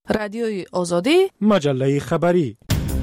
رادیوی آزادی، مجله خبری.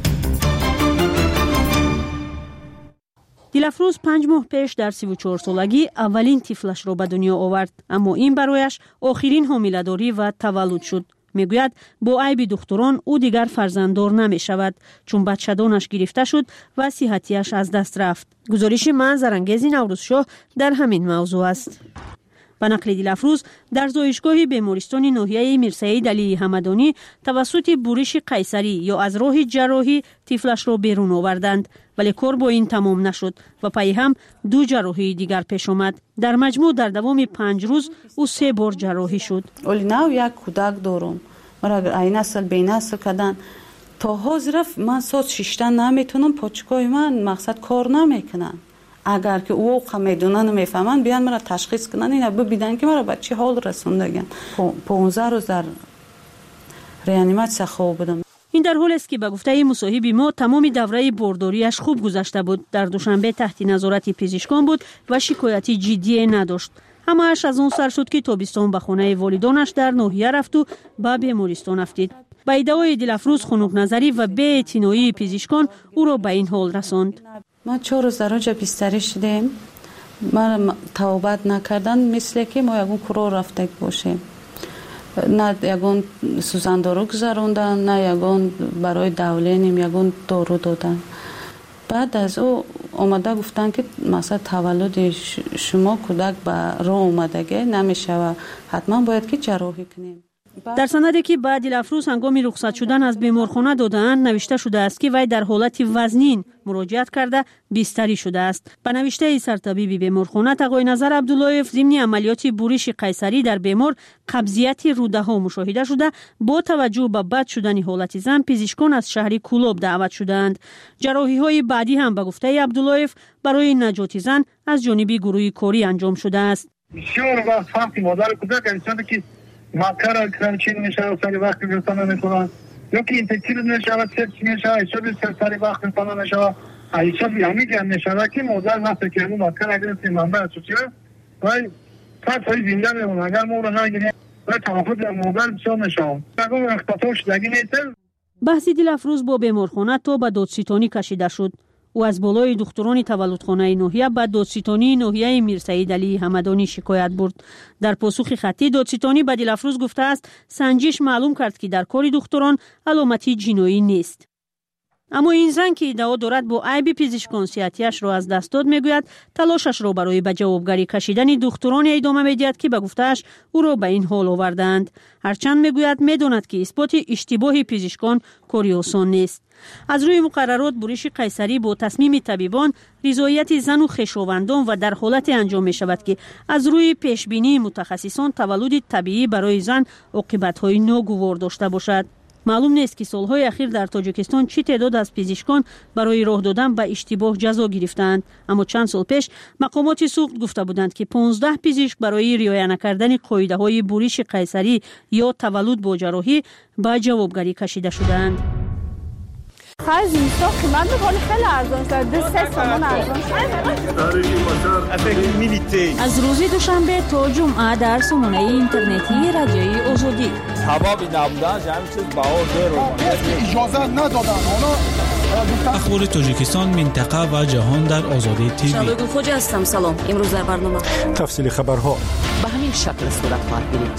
دیلافروز 5 ماه پیش در 34 سالگی اولین طفلش را به دنیا آورد، اما این برایش آخرین حامله‌داری و تولد شد. میگوید با عیب دختران او دیگر فرزنددار نمی شود چون بچه‌دانش گرفته شد و صحتیش از دست رفت. گزارش منظرانگیز نوروزشاه در همین موضوع است. به نقل دیلافروز در زایشگاه بیمارستان ناحیه میرسعید علی همدانی توسط برش قیصری یا از راه جراحی طفلش را بیرون آوردند، ولی کار با این تمام نشد و پی هم 2 جراحی دیگر پیش آمد. در مجموع در دوام 5 روز او 3 بار جراحی شد. اولی ناو یک کودک دارم، مرا اگر این نسل بین نسل کردن تا حاضر من ساعت 6 نمیتونم، پاچکای من مقصد کار نمیکنن. اگر که او میدونن میفهمن بیان مرا تشخیص کنن، اینا ببینن که مرا به چه حال رسوندگن. 15 روز در ریانیماسیون خواب بودم. این در حالی است که به گفته مصاحب ما تمام دوره بارداریش خوب گذشته بود. در دوشنبه تحت نظارت پزشکان بود و شکایتی جدی نداشت. همه‌اش از اون سر شد که تابستان به خانه والدانش در ناحیه رفت و به بیمارستان افتید. با ادعای دیلافروز خنک نظری و بی‌اعتنایی پزشکان او را به این حال رساند. ما 4 روز در اونجا بستری شدیم. ما توبت نکردن مثل که ما یگون کرو رفته باشیم. نه یگون سوزندارو گذروندن، نه یگون برای دولینیم یگون دارو دادن. بعد از او آمده گفتن که مثلا تولد شما کودک به راه اومدگی نمیشه و حتما باید که جراحی کنیم. در سندی که بعد دیلافروز هنگام رخصت شدن از بیمارخانه دادند نوشته شده است که وی در حالت وزنین مراجعت کرده بستری شده است. به نوشته سرطبیب بیمارخانه تقای نظر عبداللهیف ضمن عملیات برش قیصری در بیمار قبضیت روده ها مشاهده شده. با توجه به بد شدن حالت زن پزشکان از شهر کولوب دعوت شدند. جراحی های بعدی هم به گفته عبداللهیف برای نجات زن از جانب گروه کاری انجام شده است. بسیار وقت فقط مادر کودک انسانی که مکر کرمچین میشه و سری وقت گرفتن نمیکنن یا که اینفکتیر میشه و سپس میشه ایشا سری وقت گرفتن نمیشه و ایشا بیامی گرم میشه که مادر وقتی که اون مکر اگر سی منبع چوچیه و فرد های زنده میمونه اگر ما رو نگیریم و تمافت مادر بسیار نشون اگر اختطاف شدگی نیتر. بحث دیلافروز با بیمارخانه تا به دادستانی کشیده شد. او از بالای دختران تولدخانه ناحیه به دادستانی ناحیه میرسعید علی همدانی شکایت برد. در پاسخ خطی دادستانی به دیلافروز گفته است سنجش معلوم کرد که در کار دختران علامتی جنایی نیست. اما این زن که ادعا دارد با عیب پزشکان صحتیش را از دست داد میگوید تلاشش را برای به جوابگری کشیدن دختران ادامه میدهد که به گفتهش او را به این حال آوردند. هرچند میگوید میداند که اثبات اشتباه پزشکان کاری آسان نیست. از روی مقررات برش قیصری با تصمیم طبیبان رضایت زن و خویشاوندان و در حالت انجام می شود که از روی پیشبینی متخصصان تولد طبیعی برای زن عاقبت‌های ناگوار داشته باشد. معلوم نیست که سالهای اخیر در تاجیکستان چه تعداد از پزشکان برای راه دادن به اشتباه جزا گرفتند، اما چند سال پیش مقامات سوخت گفته بودند که 15 پزشک برای رعایت نکردن قاعده‌های برش قیصری یا تولد با جراحی به جوابگری کشیده شدند. خرج اینستا قیمت بکنه خیلی ارزان شده، 3 تومان ارزان شده. از روز دوشنبه تا جمعه در سامانه اینترنتی رادیوی آزادی حبابی نبودن همین چیز بها دیر اجازه ندادن. اخبار تاجیکستان، منطقه و جهان در آزادی تیوی. شبگون خوجه هستم. سلام. امروز در برنامه تفصیل خبرها به همین شکل صورت خواهد گرفت.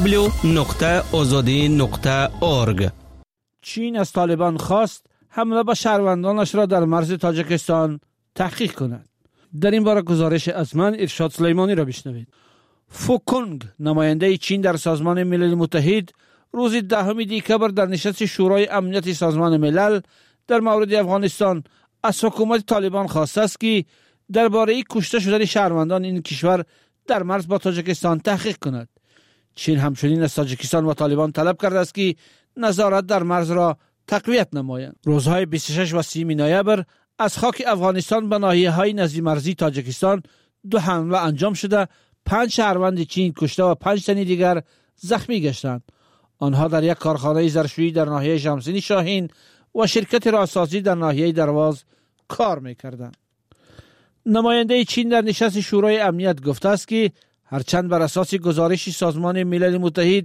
www.azadi.org. چین از طالبان خواست حمله به شهروندانش را در مرز تاجیکستان تحقیق کند. در این باره گزارش از من ارشاد سلیمانی را بشنوید. فوکونگ نماینده چین در سازمان ملل متحد روز 10 دکبر در نشست شورای امنیت سازمان ملل در مورد افغانستان از حکومت طالبان خواسته است که درباره کشته شدن شهروندان این کشور در مرز با تاجیکستان تحقیق کند. چین همچنین از تاجیکستان و طالبان طلب کرده است که نظارت در مرز را تقویت نمایند. روزهای 26 و 30 نوامبر از خاک افغانستان به ناحیه‌های نزدیک مرزی تاجیکستان 2 حمله انجام شده، 5 شهروند چین کشته و 5 تن دیگر زخمی گشتند. آنها در یک کارخانه ظرفشویی در ناحیه شمسینی شاهین و شرکت راهسازی در ناحیه درواز کار می‌کردند. نماینده چین در نشست شورای امنیت گفته است که هرچند بر اساس گزارش سازمان ملل متحد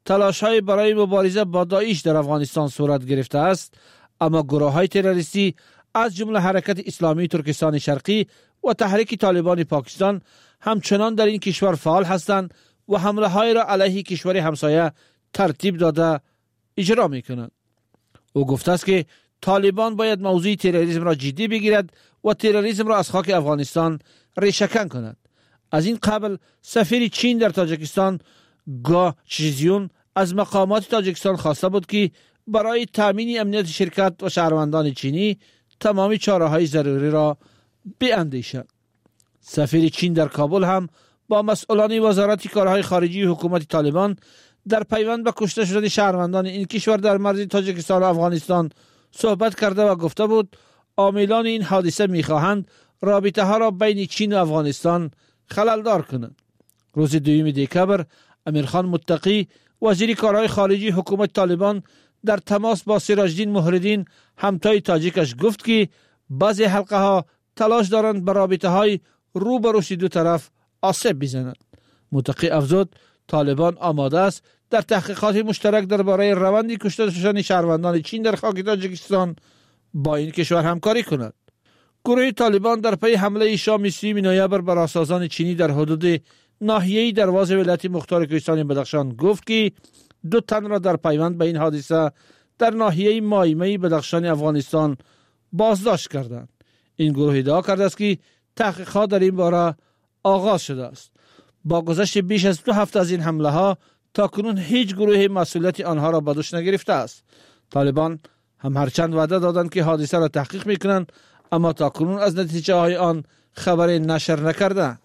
تلاش‌های برای مبارزه با داعش در افغانستان صورت گرفته است، اما گروه‌های تروریستی از جمله حرکت اسلامی ترکستان شرقی و تحریک طالبان پاکستان همچنان در این کشور فعال هستند و حمله‌های را علیه کشور همسایه ترتیب داده اجرا می‌کنند. او گفته است که طالبان باید موضوع تروریسم را جدی بگیرد و تروریسم را از خاک افغانستان ریشه‌کن کند. از این قبل سفیر چین در تاجیکستان گا چیزیون از مقامات تاجیکستان خواسته بود که برای تامین امنیت شرکت و شهروندان چینی تمامی چاره‌های ضروری را بیاندیشد. سفیر چین در کابل هم با مسئولان وزارت کارهای خارجی حکومت طالبان در پیوند به کشته شدن شهروندان این کشور در مرز تاجیکستان و افغانستان صحبت کرده و گفته بود عاملان این حادثه می‌خواهند رابطه ها را بین چین و افغانستان خللدار کنند. روز 2 دکبر امیرخان متقی وزیر کارهای خارجی حکومت طالبان در تماس با سراجدین مهردین همتای تاجیکش گفت که بعضی حلقه ها تلاش دارند به رابطه های رو به روش دو طرف آسیب بزنند. متقی افزود طالبان آماده است در تحقیقات مشترک درباره روند کشته شدن شهروندان چین در خاک تاجیکستان با این کشور همکاری کند. گروه طالبان در پی حمله شام 30 نوامبر بر راسازان چینی در حدود ناحیه دروازه ولایت مختار کوهستان بدخشان گفت که 2 تن را در پیوند به این حادثه در ناحیه مایمه بدخشان افغانستان بازداشت کردند. این گروه ادعا کرده است که تحقیقات در این باره آغاز شده است. با گذشت بیش از 2 هفته از این حمله ها تاکنون هیچ گروه مسئولیت آنها را به دوش نگرفته است. طالبان هم هرچند وعده دادند که حادثه را تحقیق میکنند، اما تاکنون از نتیجه های آن خبری نشر نکردند.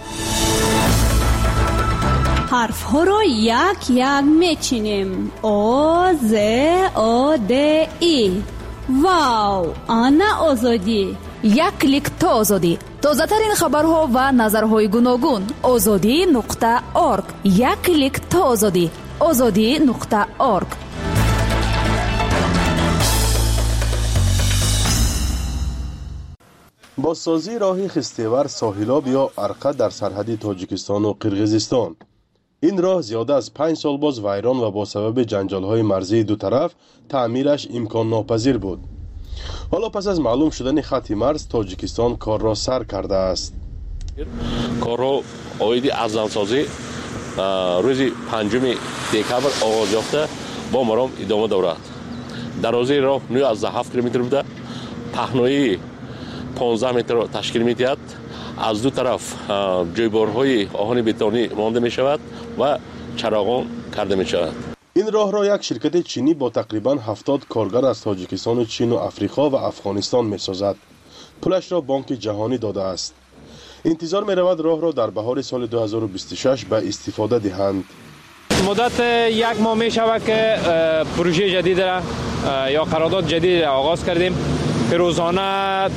حرف ها را یک یک میچینیم. آ ز آ د ای. واو، آنا آزادی. یک کلیک تا آزادی. تازه ترین خبرها و نظرهای گوناگون. azadi.org. یک کلیک تا آزادی. azadi.org. بازسازی راه خستیور ساحلاب یا ارقه در سرحد تاجیکستان و قرقیزستان. این راه زیاده از 5 سال باز ویران و با سبب جنجال‌های مرزی دو طرف تعمیرش امکان ناپذیر بود. حالا پس از معلوم شدن خط مرز تاجیکستان کار را سر کرده است. کار را اویدی افزانسازی روز 5 دکبر آغاز یافته با مرام ادامه دارد. درازی راه 9.7 کیلومتر بوده. پهنایی 15 متر تشکیل می‌دهد. از دو طرف جویبارهای آهن بتونی مانده می شود و چراغان کرده می شود. این راه را یک شرکت چینی با تقریباً 70 کارگر از تاجیکستان و چین و افریقا و افغانستان می سازد. پولش را بانک جهانی داده است. انتظار می رود راه را در بهار سال 2026 به استفاده دهند. مدت 1 ماه می شود که پروژه جدید را یا قرارداد جدید را آغاز کردیم که روزانه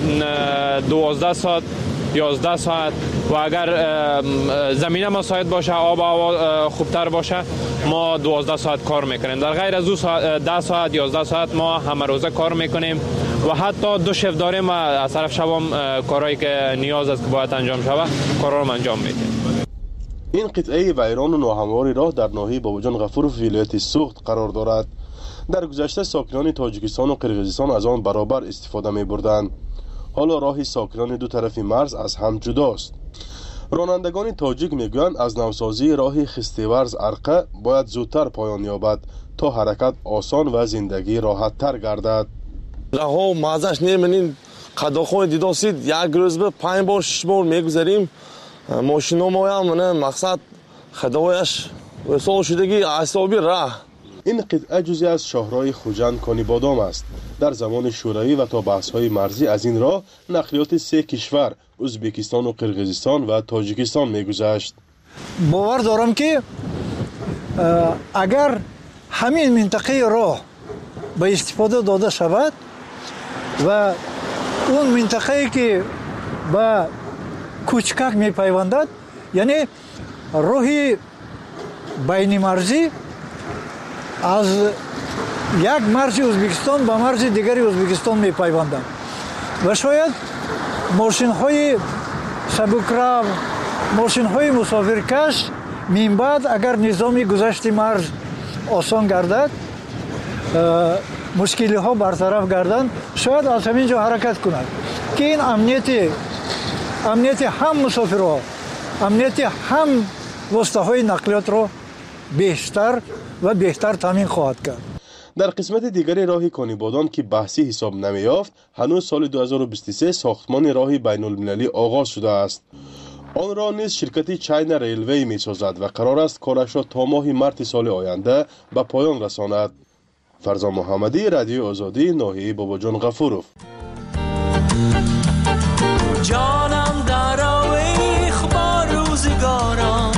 12 ساعت 11 ساعت و اگر زمینه مساعد باشه، آب و هوا خوبتر باشه، ما 12 ساعت کار میکنیم. در غیر از 10 ساعت 11 ساعت ما همه روزه کار میکنیم و حتی 2 شفت داریم و از طرف شبام کارهایی که نیاز است که باید انجام شود کارا رو انجام میدیم. این قطعه ویران و ناهموار راه در ناحیه باباجان غفور و ولایت سوخت قرار دارد. در گذشته ساکنان تاجیکستان و قرقیزستان از آن برابر استفاده می‌بردند. حالا راه ساکنان دو طرف مرز از هم جداست. رانندگان تاجیک میگویند از نوسازی راه خستیورز ارقه باید زودتر پایان یابد تا حرکت آسان و زندگی راحت تر گردد. راه مازش نمی‌بینیم. قداخون دیداسید یک روز به 5 بار 6 بار میگذاریم. ماشینا ما هم مقصد خدایش وصول شدگی اعصابی راه. این قطعه جزئی از شاهراه خوجند کانی بادام است. در زمان شوروی و تا بحث‌های مرزی از این راه نقلیات 3 کشور ازبکستان و قرقیزستان و تاجیکستان می‌گذشت. باور دارم که اگر همین منطقه راه به استفاده داده شود و اون منطقه‌ای که به کوچکک می‌پیوندد، یعنی راهی بین مرزی از یک مرز ازبکستان به مرز دیگری ازبکستان می‌پیوندند و شاید ماشین‌های سبکرو، ماشین‌های مسافرکش من بعد اگر نظام گذشت مرز осон гардад, мушкилиҳо бартараф гарданд, шояд аз ҳамин ҷо ҳаракат кунад ки ин амнияти ҳам мусофирҳо, амнияти ҳам воситаҳои нақлиётро бештар ва беҳтар таъмин хоҳад кард. در قسمت دیگری راه کانیبادان که بحثی حساب نمی‌یافت، هنوز سال 2023 ساختمان راه بین‌المللی آغاز شده است. آن را نیز شرکت چاینا ریلوی می‌سازد و قرار است کارش را تا ماه مارس سال آینده به پایان رساند. فرزان محمدی، رادیو آزادی، ناحیه باباجان غفورов. جانم در آویخ با روزگارم،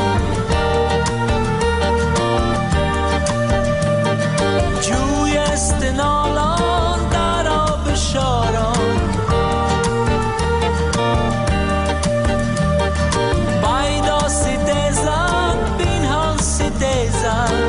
جوی استنالان در آب شارم، بایدا ستیزن بینهان ستیزن،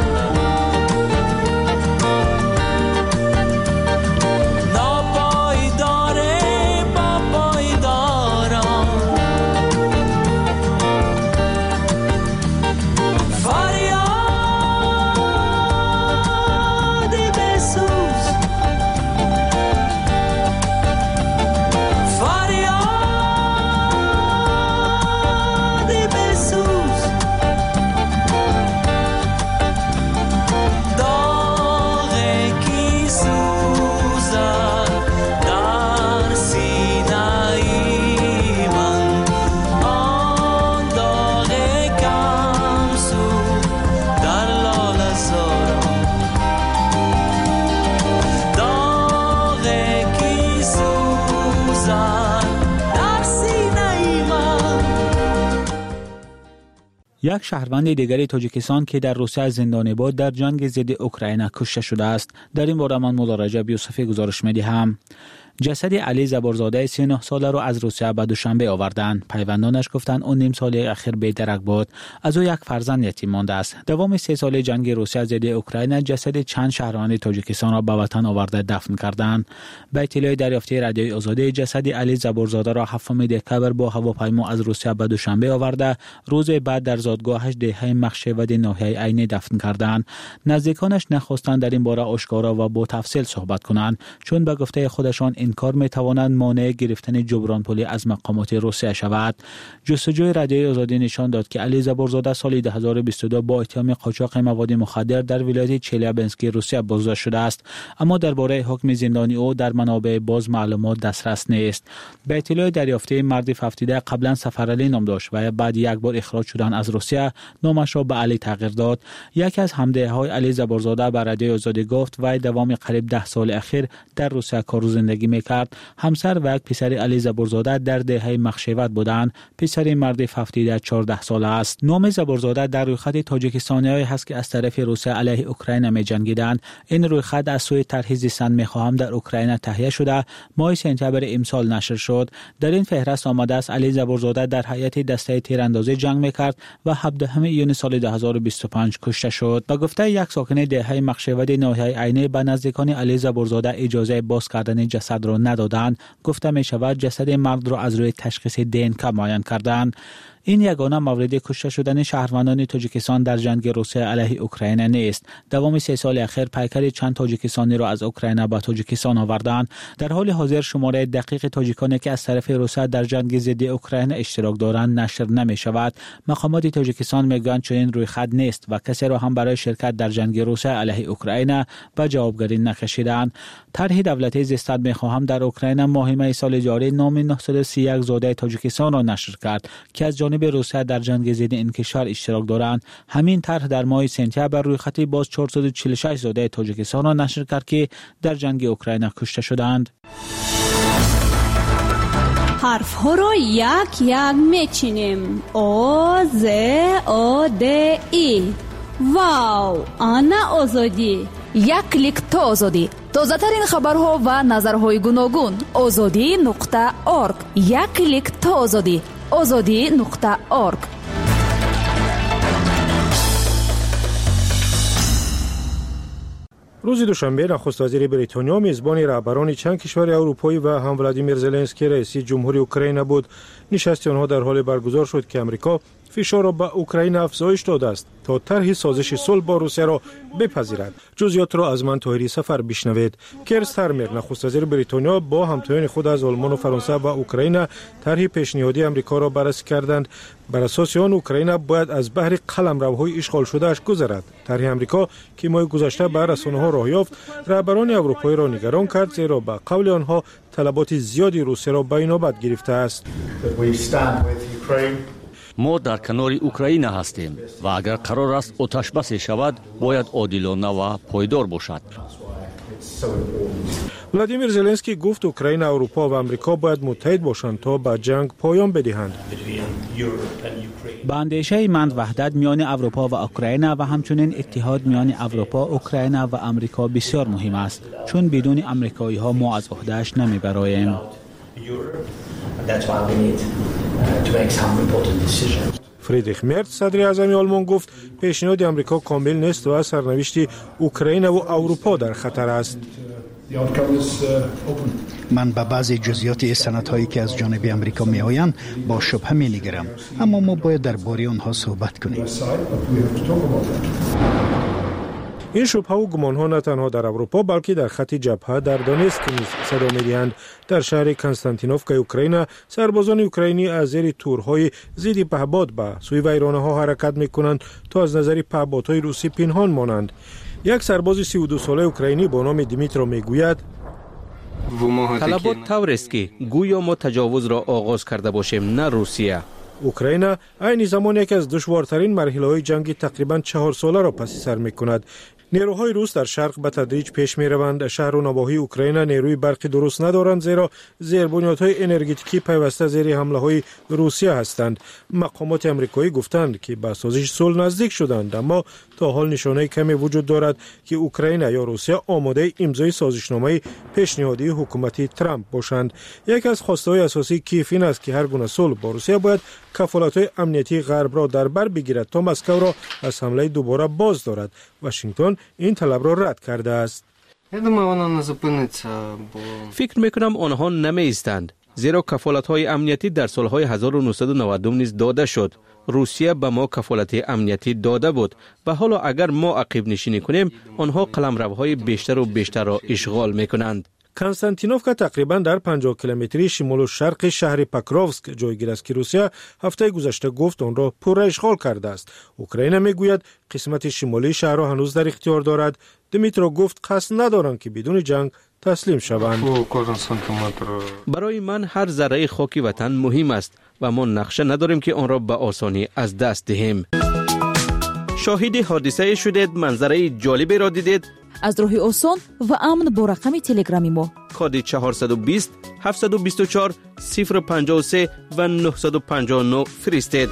یک شهروند دیگری تاجیکستان که در روسیه زندانی بود در جنگ ضد اوکراین کشته شده است. در این باره من مولا رجب یوسفی گزارش می‌دهم. جسد علی زبورزاده 39 ساله را از روسیه به دوشنبه آوردند. پیوندانش گفتند اون نیم سال اخیر بی‌درک بود. از او یک فرزند یتیم مانده است. دوام 3 سال جنگ روسیه ضد اوکراین جسد چند شهروند تاجیکستان را به وطن آورده دفن کردند. به اطلاع دریافتی رادیوی آزادی، جسد علی زبورزاده را 7 دکتبر با هواپیما از روسیه به دوشنبه آورده، روز بعد در زادگاهش دهه مخشود ناحیه عینی دفن کردند. نزدیکانش نخواستند در این باره آشکارا و با تفصیل صحبت کنند، چون به گفته خودشان این کار میتواند مانع گرفتن جبران پولی از مقامات روسیه شود. جستجوی رادیوی آزادی نشان داد که علی زبورزاده سال 2022 با اتهام قاچاق مواد مخدر در ولایت چلیابینسک روسیه بازداشت شده است، اما درباره حکم زندانی او در منابع باز معلومات دسترس نیست. به اطلاع دریافتی، مرد 77 قبلا سفرعلی نام داشت و بعد یک بار اخراج شدن از روسیه نامش را به علی تغییر داد. یکی از همدههای علی زبورزاده به رادیوی آزادی گفت وی دوام قریب 10 سال اخیر در روسیه کار و زندگی میکرد. همسر و یک پسر علی زبورزاده در دهه مخشوت بودند. پسر مرد 77 14 ساله است. نام زبورزاده در رویخط تاجیکستانی‌هایی هست که از طرف روسیه علیه اوکراین می‌جنگیدند. این رویخط از سوی طرح زیستن می‌خواهم در اوکراین تهیه شده ماه سپتامبر امسال نشر شد. در این فهرست آمده است علی زبورزاده در هیئت دسته تیراندازی جنگ می‌کرد و 17 ایون سال 2025 کشته شد. با گفته یک ساکن دهه مخشوت ناحیه عینی، به نزدیکان علی زبورزاده اجازه باز کردن جسد را ندادند. گفته می شود جسد مرد را از روی تشخیص DNK معاین کردند. این یگانه مورد کشته شدن شهروندان تاجیکستان در جنگ روسیه علیه اوکراین نیست. دوام 3 سال اخیر پیکر چند تاجیکستانی را از اوکراین به تاجیکستان آوردند. در حال حاضر شماره دقیق تاجیکانی که از طرف روسیه در جنگ ضد اوکراین اشتراک دارند نشر نمی شود. مقامات تاجیکستان میگویند چنین رویخط نیست و کسی را هم برای شرکت در جنگ روسیه علیه اوکراین به جوابگری نکشیدند. طرح دولتی زیستن میخواهم در اوکراین ماه سال جاری نام 931 زاده تاجیکستان را نشر کرد که از جانب روسیه در جنگ ضد این کشور اشتراک دارند. همین طرح در ماه سپتامبر روی خط باز 446 زاده تاجیکستان را نشر کرد که در جنگ اوکراین کشته شدند. حرف ها را یک یک میچینیم. او ز او د ای. واو، آنا آزادی. یک کلیک تا آزادی. تازه ترین خبرها و نظرهای گوناگون. azadi.org. یک کلیک تا آزادی. azadi.org. روز دوشنبه نخست وزیر بریتانیا میزبان رهبران چند کشور اروپایی و هم ولادیمیر زلنسکی رئیس جمهوری اوکراین بود. نشست آنها در حال برگزار شد که امریکا، فشار را به اوکراین افزایش داده است تا طرح سازش صلح با روسیه را بپذیرد. جزئیات را از من طاهری سفر بشنوید. کیر استارمر نخست وزیر بریتانیا با همتایان خود از آلمان و فرانسه و اوکراین طرح پیشنهادی آمریکا را بررسی کردند. بر اساس آن اوکراین باید از بحر قلمروهای اشغال شده اش گذرد. طرح آمریکا که ماه گذشته بر رسانه‌ها راه یافت، رهبران اروپایی را نگران کرد، زیرا به قول آنها طلبات زیادی روسیه را به نوبت گرفته است. ما در کنار اوکراین هستیم و اگر قرار است آتش بسی شود باید عادلانه و پایدار باشد. ولادیمیر زلنسکی گفت اوکراین، اروپا و آمریکا باید متحد باشند تا به جنگ پایان بدهند. با اندیشه من وحدت میان اروپا و اوکراین و همچنین اتحاد میان اروپا، اوکراین و آمریکا بسیار مهم است، چون بدون آمریکایی ها ما از عهده‌اش نمیبراییم. فریدریخ مرز صدر اعظم آلمان گفت پیشنهاد آمریکا کامل نیست و سرنوشت اوکراین و اروپا در خطر است. من به بعضی جزئیات سندهایی که از جانب آمریکا می آیند با شبهه می نگرم، اما ما باید درباره آنها صحبت کنیم. این شبهه و گمانها نه تنها در اروپا بلکه در خط جبهه در دونتسک نیز صدا می‌دهند. در شهر کنستانتینوفکا اوکراین، سربازان اوکراینی از زیر تورهای ضد پهپاد به سوی ویرانه‌ها حرکت می‌کنند تا از نظر پهپادهای روسی پنهان مانند. یک سرباز 32 ساله اوکراینی با نام دیمیترو میگوید طلبات طور است که گویا ما تجاوز را آغاز کرده باشیم، نه روسیه. اوکراین عین زمان یکی از دشوارترین مرحله‌های جنگ تقریباً 4 ساله را پس سر می‌کند. نیروهای روس در شرق به تدریج پیش می‌روند. شهر و نواحی اوکراین نیروی برقی درست ندارند، زیرا زیربنیادهای انرژتیکی پیوسته زیر حمله‌های روسیه هستند. مقامات آمریکایی گفتند که به سازش صلح نزدیک شدند، اما تا حال نشانه کمی وجود دارد که اوکراین یا روسیه آماده امضای سازشنامه پیشنهادی حکومتی ترامپ باشند. یکی از خواسته‌های اساسی کیف این است که هر گونه صلح با روسیه باید کفالت‌های امنیتی غرب را در بر بگیرد تا مسکو را از حمله دوباره باز دارد. واشنگتن این طلب را رد کرده است. فکر میکنم آنها نمی ایستند، زیرا کفالت‌های امنیتی در سالهای 1992 نیز داده شد. روسیه به ما کفالت امنیتی داده بود و حالا اگر ما عقب نشینی کنیم، آنها قلمروهای بیشتر و بیشتر را اشغال میکنند. کنستانتینوفکا تقریبا در 50 کیلومتری شمال و شرق شهر پاکروفسک جایگیر است که روسیه هفته گذشته گفت آن را پر اشغال کرده است. اوکراین میگوید قسمت شمالی شهر را هنوز در اختیار دارد. دیمیترو گفت قصد ندارند که بدون جنگ تسلیم شوند. برای من هر ذره خاک وطن مهم است و ما نقشه نداریم که آن را به آسانی از دست دهیم. شاهد حادثه شدید، منظره جالبی را دیدید؟ از راه آسان و امن با رقم تلگرامی ما کد 420 724 053 و 959 فرستید.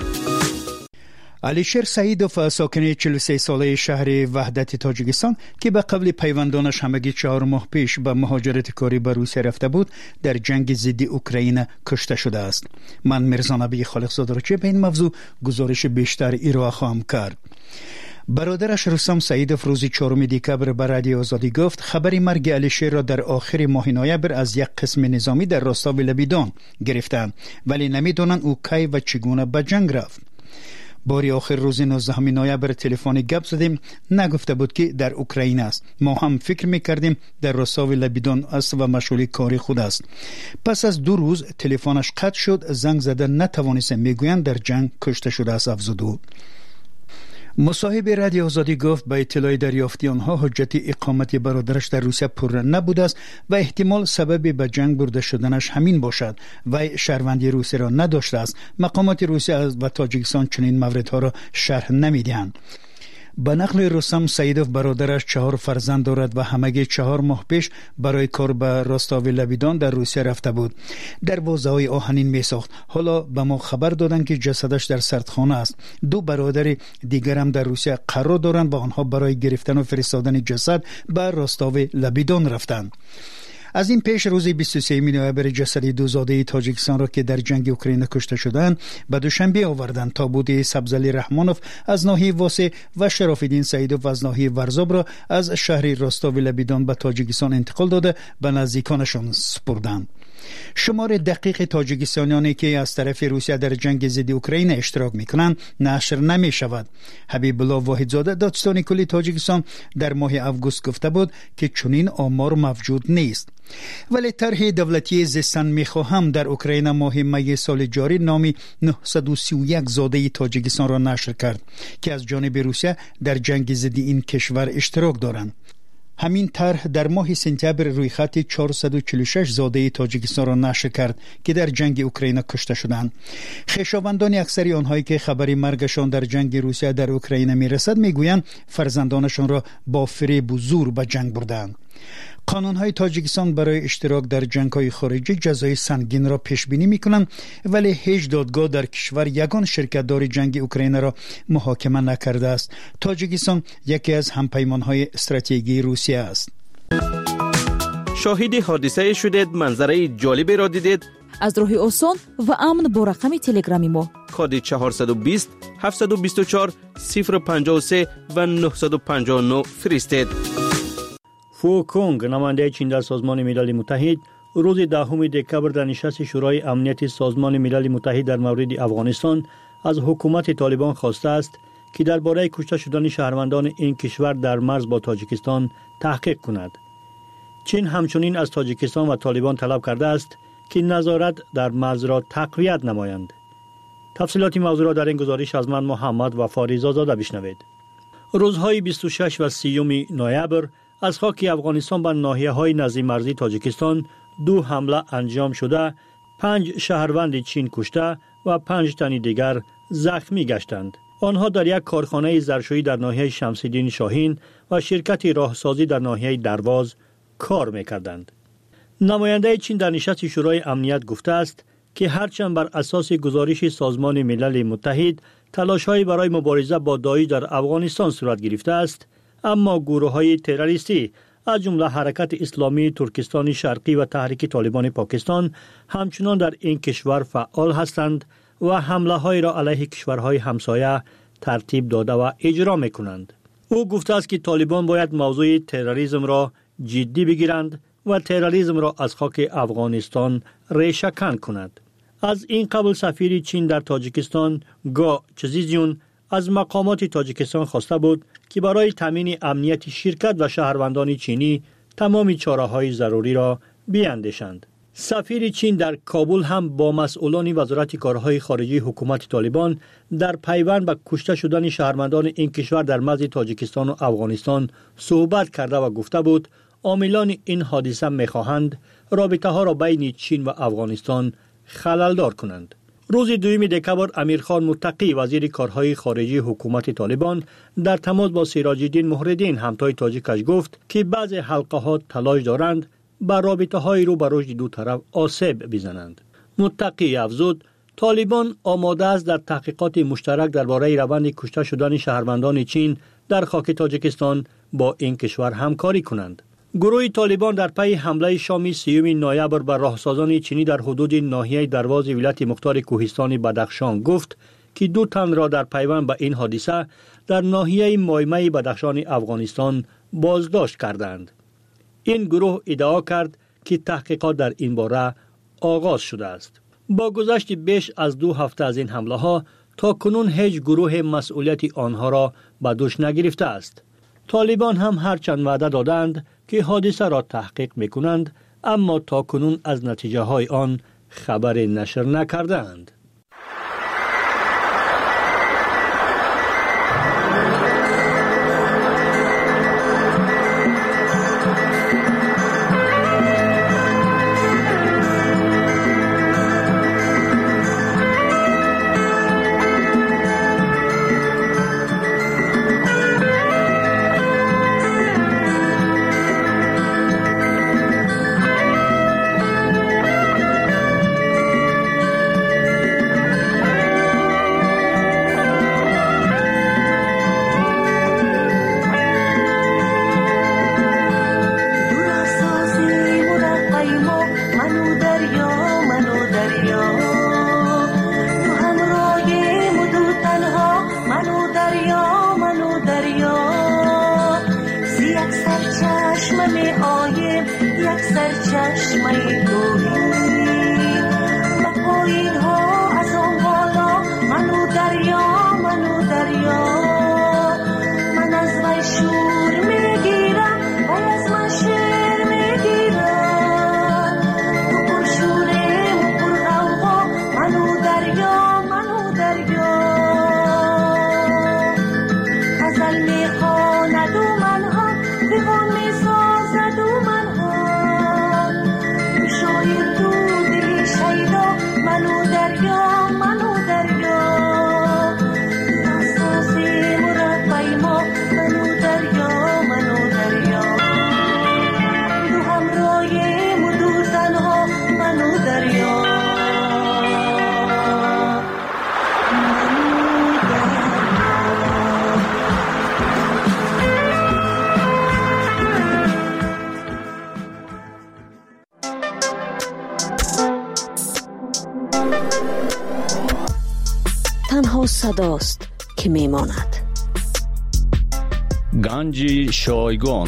علیشیر سعیدوف ساکن 43 ساله شهر وحدت تاجیکستان که به قبل پیوندانش همگی 4 ماه پیش به مهاجرت کاری به روسیه رفته بود، در جنگ ضد اوکراین کشته شده است. من میرزا نبی خالقزاده را به این موضوع گزارش بیشتر ارائه خواهم کرد. برادرش رستم سعیدوف روز 4 دکبر به رادیو آزادی گفت خبر مرگ علیشیر را در آخر ماه نوامبر از یک قسم نظامی در راستاو لبیدان گرفتند، ولی نمیدونن او کی و چگونه به جنگ رفت. باری آخر روز 19 نوامبر تلفنی گپ زدیم، نگفته بود که در اوکراین است. ما هم فکر میکردیم در راستاو لبیدان است و مشغول کاری خود است. پس از 2 روز تلفنش قطع شد، زنگ زده نتوانست، میگویند در جنگ کشته شده است افزود. مصاحب رادیو آزادی گفت به اطلاع دریافتی آنها حجت اقامت برادرش در روسیه پر نبوده است و احتمال سبب به جنگ برده شدنش همین باشد و شهروندی روسیه را نداشته است. مقامات روسیه و تاجیکستان چنین موردها را شرح نمیدهند. به نقل رستم سعیدوف برادرش 4 فرزند دارد و همگی 4 ماه پیش برای کار به راستاو لبیدان در روسیه رفته بود. دروازه‌های آهنین می‌ساخت. حالا به ما خبر دادند که جسدش در سردخانه است. 2 برادر دیگر هم در روسیه قرار دارند و آنها برای گرفتن و فرستادن جسد به راستاو لبیدان رفتند. از این پیش روز 23 نوامبر جسد 2 زاده تاجیکستان را که در جنگ اوکراین کشته شدند به دوشنبه آوردند. تابوت سبزعلی رحمانوف از ناحیه واسه و شرافالدین سعیدوف از ناحیه ورزاب را از شهر راستاو لبیدان به تاجیکستان انتقال داده به نزدیکانشان سپردند. شمار دقیق تاجیکستانیانی که از طرف روسیه در جنگ ضد اوکراین اشتراک میکنند نشر نمی شود. حبیب الله واحدزاده دادستان کلی تاجیکستان در ماه اوگوست گفته بود که چنین آمار موجود نیست. ولی طرح دولتی زیستن میخواهم در اوکراین ماه می سال جاری نامی 931 زاده تاجیکستان را نشر کرد که از جانب روسیه در جنگ ضد این کشور اشتراک دارند. همین طرح در ماه سپتامبر روی خط 446 زاده تاجیکستان را نشر کرد که در جنگ اوکراین کشته شدند. خویشاوندان اکثری آنهایی که خبری مرگشان در جنگ روسیه در اوکراین میرسد میگویند فرزندانشان را با فریب و زور به جنگ بردند. قانون‌های تاجیکستان برای اشتراک در جنگ‌های خارجی جزای سنگین را پیش بینی می‌کنند، ولی هیچ دادگاه در کشور یگان شرکت‌دار جنگ اوکراین را محاکمه نکرده است. تاجیکستان یکی از همپیمان‌های استراتژیکی روسیه است. شاهد حادثه شدید، منظره جالبی را دیدید؟ از راه آسان و امن با رقم تلگرامی ما کد 420 724 053 و 959 فرستید. فو کونگ نماینده چین در سازمان ملل متحد روز 10 دکبر در نشست شورای امنیت سازمان ملل متحد در مورد افغانستان از حکومت طالبان خواسته است که درباره کشته شدن شهروندان این کشور در مرز با تاجیکستان تحقیق کند. چین همچنین از تاجیکستان و طالبان طلب کرده است که نظارت در مرز را تقویت نمایند. تفصیلات موضوع را در این گزارش از من محمد وفاریزا زاده بشنوید. روزهای 26 و 30 نوامبر از خاک افغانستان به ناحیه‌های نزدیک مرزی تاجیکستان 2 حمله انجام شده، 5 شهروند چین کشته و 5 تن دیگر زخمی گشتند. آنها در یک کارخانه ظرفشویی در ناحیه شمس‌الدین شاهین و شرکت راهسازی در ناحیه درواز کار می‌کردند. نماینده چین در نشست شورای امنیت گفته است که هرچند بر اساس گزارش سازمان ملل متحد تلاش‌های برای مبارزه با داعش در افغانستان صورت گرفته است، اما گروه‌های تروریستی از جمله حرکت اسلامی ترکستان شرقی و تحریک طالبان پاکستان همچنان در این کشور فعال هستند و حمله‌های را علیه کشورهای همسایه ترتیب داده و اجرا می‌کنند. او گفته است که طالبان باید موضوع تروریسم را جدی بگیرند و تروریسم را از خاک افغانستان ریشه‌کن کنند. از این قبل سفیر چین در تاجیکستان گا چزیزیون از مقامات تاجیکستان خواسته بود که برای تامین امنیت شرکت و شهروندان چینی تمام چاره‌های ضروری را بیاندیشند. سفیر چین در کابل هم با مسئولان وزارت کارهای خارجی حکومت طالبان در پیوند به کشته شدن شهروندان این کشور در مرز تاجیکستان و افغانستان صحبت کرده و گفته بود عاملان این حادثه می‌خواهند رابطه‌ها را بین چین و افغانستان خلل‌دار کنند. روز 2 دکبر امیرخان متقی وزیر کارهای خارجی حکومت طالبان در تماس با سراج الدین مهرالدین همتای تاجیکش گفت که بعضی حلقه‌ها تلاش دارند بر رابطه‌های رو به رشد دو طرف آسیب بزنند. متقی افزود طالبان آماده است در تحقیقات مشترک درباره روند کشته شدن شهروندان چین در خاک تاجیکستان با این کشور همکاری کنند. گروه طالبان در پی حمله شام 30 نوامبر بر راهسازان چینی در حدود ناحیه درواز ولایت مختار کوهستان بدخشان گفت که 2 تن را در پیوند به این حادثه در ناحیه مایمه بدخشان افغانستان بازداشت کردند. این گروه ادعا کرد که تحقیقات در این باره آغاز شده است. با گذشت بیش از 2 هفته از این حمله ها تا کنون هیچ گروه مسئولیت آنها را به دوش نگرفته است. طالبان هم هرچند وعده دادند که حادثه را تحقیق میکنند، اما تا کنون از نتیجه های آن خبر نشر نکردند. می آیم یک سرچشمه گوهی و پایین ها از آن بالا منو دریا من از وی شور میگیرم و از من شعر میگیرم تو پر شورم و پر غوغا منو دریا غزل میخواند و من هم دیوان میسازد و من هم تو شایر تو دلی شیدا منو دریا ناسازی مربی ما منو دریا دو همراهیم و دو تنها منو دریا تنها صداست که میماند. گنج شایگان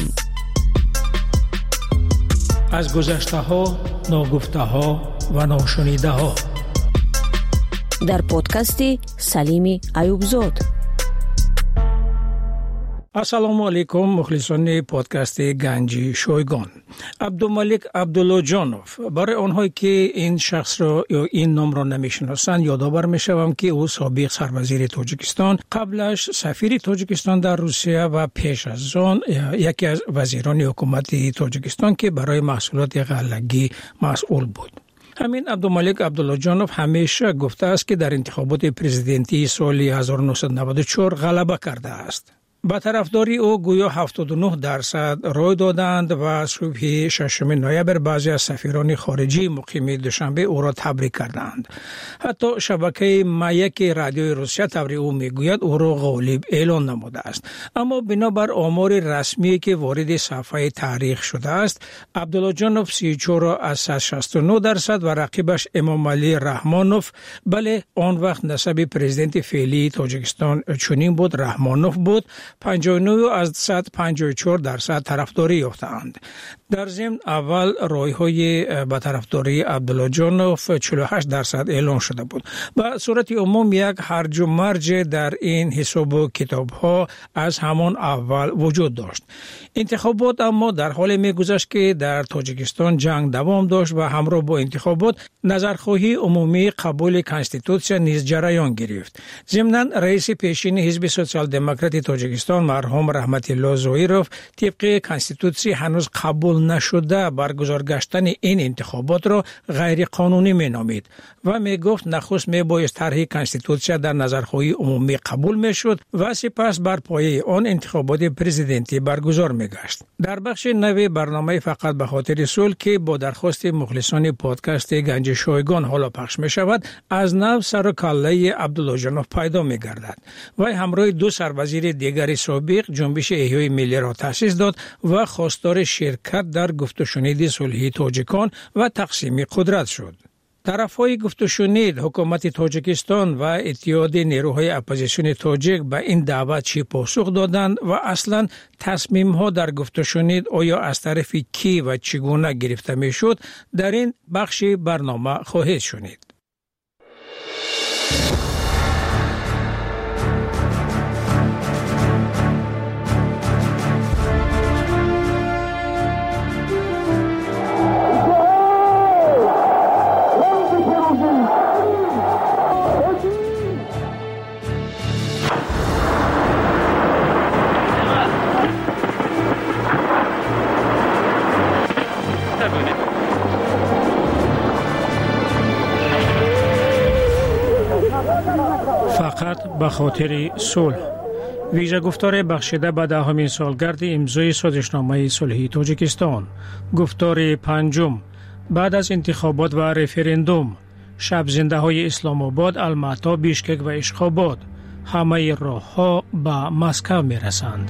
از گذشته ها، ناگفته ها و ناشنیده ها در پادکست سلیم ایوبزاد. السلام علیکم مخلصان پادکست گنج شایگان. عبدالملک عبداللهجانوف، برای آنهایی که این شخص را یا این نام را نمیشناسند یادآور میشوم که او سابق سروزیر تاجیکستان، قبلش سفیر تاجیکستان در روسیه و پیش از آن یکی از وزیران حکومت تاجیکستان که برای محصولات غلگی مسئول بود. همین عبدالملک عبداللهجانوف همیشه گفته است که در انتخابات پرزیدنتی سال 1994 غلبه کرده است. با طرفداری او گویا 79% رای دادند و صبح 6 نوامبر بعضی از سفیران خارجی مقیم دوشنبه او را تبریک کردند. حتی شبکه مایک رادیوی روسیه تبریک او میگوید او را غالب اعلان نموده است. اما بنابر آمار رسمی که وارد صفحه تاریخ شده است، عبداللهجانوف 34 از 169% و رقیبش امام علی رحمانوف، بله آن وقت نسب پرزیدنت فعلی تاجیکستان چنین بود، رحمانوف بود، 59 از 154% طرفداری یافتند. در ضمن اول رای‌های به طرفداری عبداللهجانوف 48% اعلان شده بود. به صورت عموم یک هرج و مرج در این حساب و کتاب‌ها از همان اول وجود داشت. انتخابات اما در حال می‌گذشت که در تاجیکستان جنگ دوام داشت و همراه با انتخابات نظرخواهی عمومی قبول کنستیتوسیا نیز جریان گرفت. ضمناً رئیس پیشین حزب سوسیال دموکرات تاجیکستان مرحوم رحمت الله زویروف طبق کنستیتوسیا هنوز قبول نشده برگزار گشتن این انتخابات را غیر قانونی مینامید و میگفت نخست میبایست طرح کنستیتوسیا در نظرخواهی عمومی قبول میشد و سپس بر پایه آن انتخابات پرزیدنتی برگزار میگشت. در بخش نو برنامه فقط به خاطر صلح که با درخواست مخلصان پادکست گنج شایگان حالا پخش می شود، از نو سر و کله عبداللهجانوف پیدا می گردد. وی همراه دو سروزیر دیگر سابق جنبش احیای ملی را تأسیس داد و خواستار شرکت در گفت و شنید صلحی تاجیکان و تقسیم قدرت شد. طرفهای گفت و شنید حکومت تاجیکستان و اتحاد نیروهای اپوزیسیون تاجیک به این دعوت چی پاسخ دادند و اصلا تصمیم ها در گفت و شنید آیا از طرف کی و چگونه گرفته می شد در این بخش برنامه خواهید شنید. فقط به خاطر صلح. ویژه گفتار بخشیده به 10مین سالگرد امضای سازشنامه صلحی تاجیکستان. گفتار پنجم بعد از انتخابات و رفراندوم. شب زنده های اسلام آباد، المعطا، بیشکک و اشخاباد. همه راه ها به مسکو می رسند.